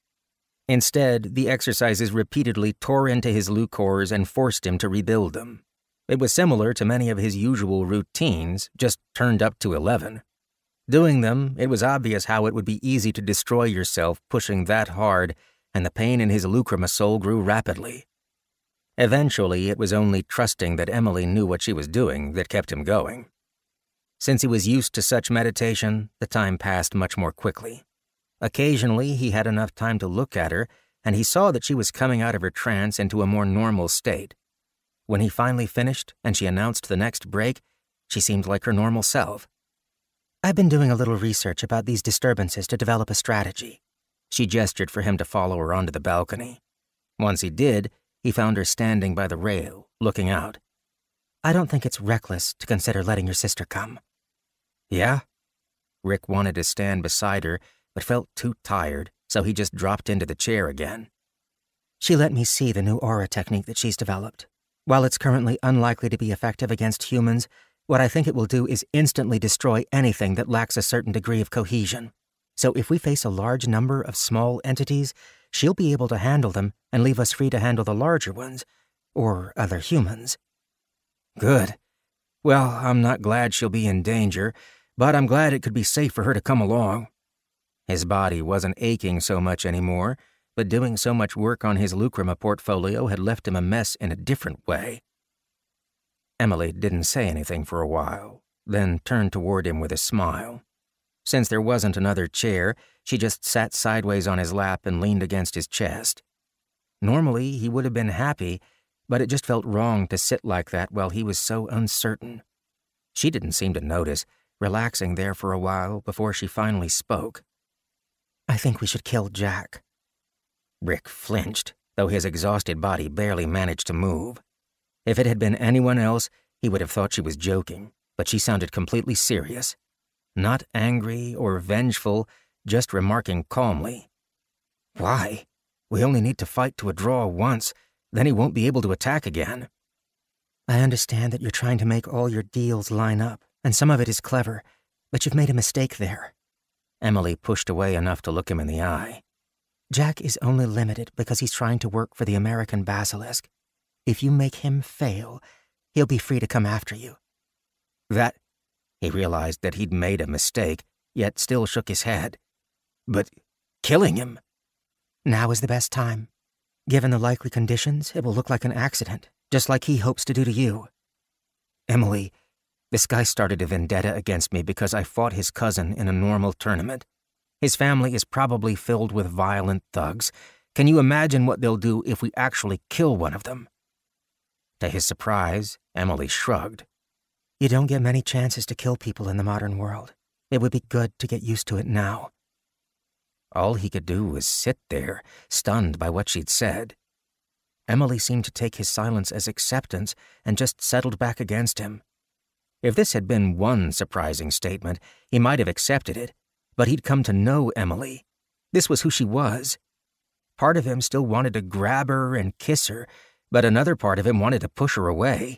Instead, the exercises repeatedly tore into his lucors and forced him to rebuild them. It was similar to many of his usual routines, just turned up to eleven. Doing them, it was obvious how it would be easy to destroy yourself pushing that hard, and the pain in his Lucrema soul grew rapidly. Eventually, it was only trusting that Emily knew what she was doing that kept him going. Since he was used to such meditation, the time passed much more quickly. Occasionally, he had enough time to look at her, and he saw that she was coming out of her trance into a more normal state. When he finally finished and she announced the next break, she seemed like her normal self. I've been doing a little research about these disturbances to develop a strategy. She gestured for him to follow her onto the balcony. Once he did, he found her standing by the rail, looking out. I don't think it's reckless to consider letting your sister come. Yeah? Rick wanted to stand beside her, but felt too tired, so he just dropped into the chair again. She let me see the new aura technique that she's developed. While it's currently unlikely to be effective against humans, what I think it will do is instantly destroy anything that lacks a certain degree of cohesion. So if we face a large number of small entities, she'll be able to handle them and leave us free to handle the larger ones, or other humans. Good. Well, I'm not glad she'll be in danger, but I'm glad it could be safe for her to come along. His body wasn't aching so much anymore, but doing so much work on his Lucrema portfolio had left him a mess in a different way. Emily didn't say anything for a while, then turned toward him with a smile. Since there wasn't another chair, she just sat sideways on his lap and leaned against his chest. Normally, he would have been happy, but it just felt wrong to sit like that while he was so uncertain. She didn't seem to notice, relaxing there for a while before she finally spoke. I think we should kill Jack. Rick flinched, though his exhausted body barely managed to move. If it had been anyone else, he would have thought she was joking, but she sounded completely serious. Not angry or vengeful, just remarking calmly. Why? We only need to fight to a draw once, then he won't be able to attack again. I understand that you're trying to make all your deals line up, and some of it is clever, but you've made a mistake there. Emily pushed away enough to look him in the eye. Jack is only limited because he's trying to work for the American Basilisk. If you make him fail, he'll be free to come after you. That... He realized that he'd made a mistake, yet still shook his head. But killing him? Now is the best time. Given the likely conditions, it will look like an accident, just like he hopes to do to you. Emily, this guy started a vendetta against me because I fought his cousin in a normal tournament. His family is probably filled with violent thugs. Can you imagine what they'll do if we actually kill one of them? To his surprise, Emily shrugged. You don't get many chances to kill people in the modern world. It would be good to get used to it now. All he could do was sit there, stunned by what she'd said. Emily seemed to take his silence as acceptance and just settled back against him. If this had been one surprising statement, he might have accepted it, but he'd come to know Emily. This was who she was. Part of him still wanted to grab her and kiss her, but another part of him wanted to push her away.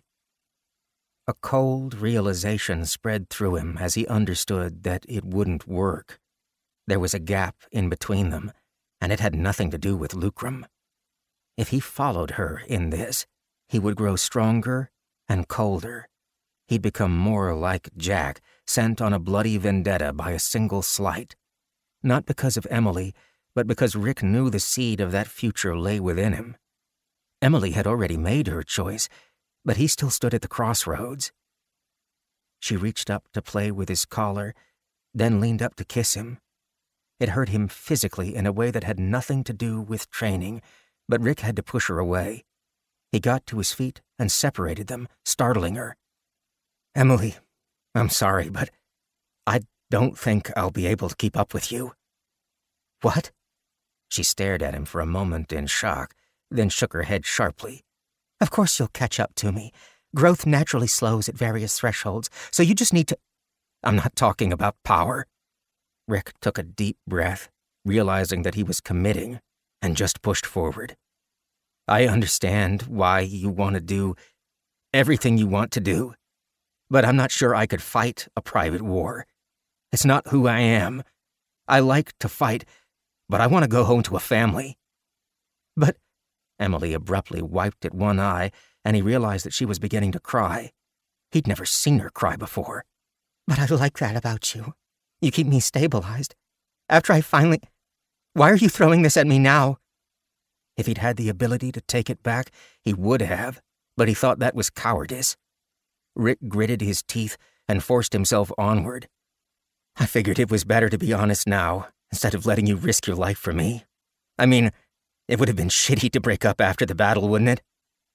A cold realization spread through him as he understood that it wouldn't work. There was a gap in between them, and it had nothing to do with Lucrum. If he followed her in this, he would grow stronger and colder. He'd become more like Jack, sent on a bloody vendetta by a single slight. Not because of Emily, but because Rick knew the seed of that future lay within him. Emily had already made her choice, but he still stood at the crossroads. She reached up to play with his collar, then leaned up to kiss him. It hurt him physically in a way that had nothing to do with training, but Rick had to push her away. He got to his feet and separated them, startling her. "Emily, I'm sorry, but I don't think I'll be able to keep up with you." "What?" She stared at him for a moment in shock, then shook her head sharply. "Of course you'll catch up to me. Growth naturally slows at various thresholds, so you just need to—" "I'm not talking about power." Rick took a deep breath, realizing that he was committing, and just pushed forward. "I understand why you want to do everything you want to do, but I'm not sure I could fight a private war. It's not who I am. I like to fight, but I want to go home to a family." "But—" Emily abruptly wiped at one eye, and he realized that she was beginning to cry. He'd never seen her cry before. "But I like that about you. You keep me stabilized. After I finally— Why are you throwing this at me now?" If he'd had the ability to take it back, he would have, but he thought that was cowardice. Rick gritted his teeth and forced himself onward. "I figured it was better to be honest now, instead of letting you risk your life for me. I mean, it would have been shitty to break up after the battle, wouldn't it?"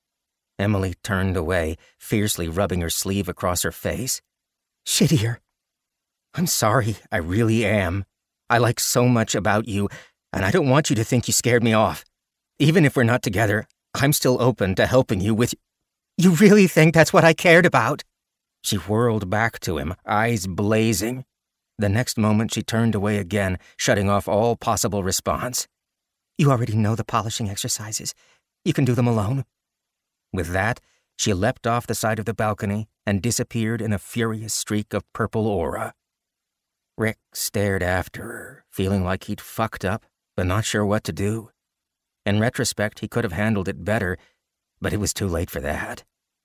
Emily turned away, fiercely rubbing her sleeve across her face. "Shittier. I'm sorry, I really am. I like so much about you, and I don't want you to think you scared me off. Even if we're not together, I'm still open to helping you with—" "You really think that's what I cared about?" She whirled back to him, eyes blazing. The next moment she turned away again, shutting off all possible response. "You already know the polishing exercises. You can do them alone." With that, she leapt off the side of the balcony and disappeared in a furious streak of purple aura. Rick stared after her, feeling like he'd fucked up, but not sure what to do. In retrospect, he could have handled it better, but it was too late for that.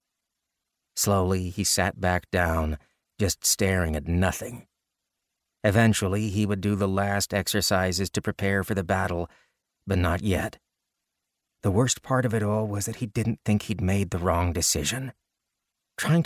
Slowly, he sat back down, just staring at nothing. Eventually, he would do the last exercises to prepare for the battle, but not yet. The worst part of it all was that he didn't think he'd made the wrong decision. Trying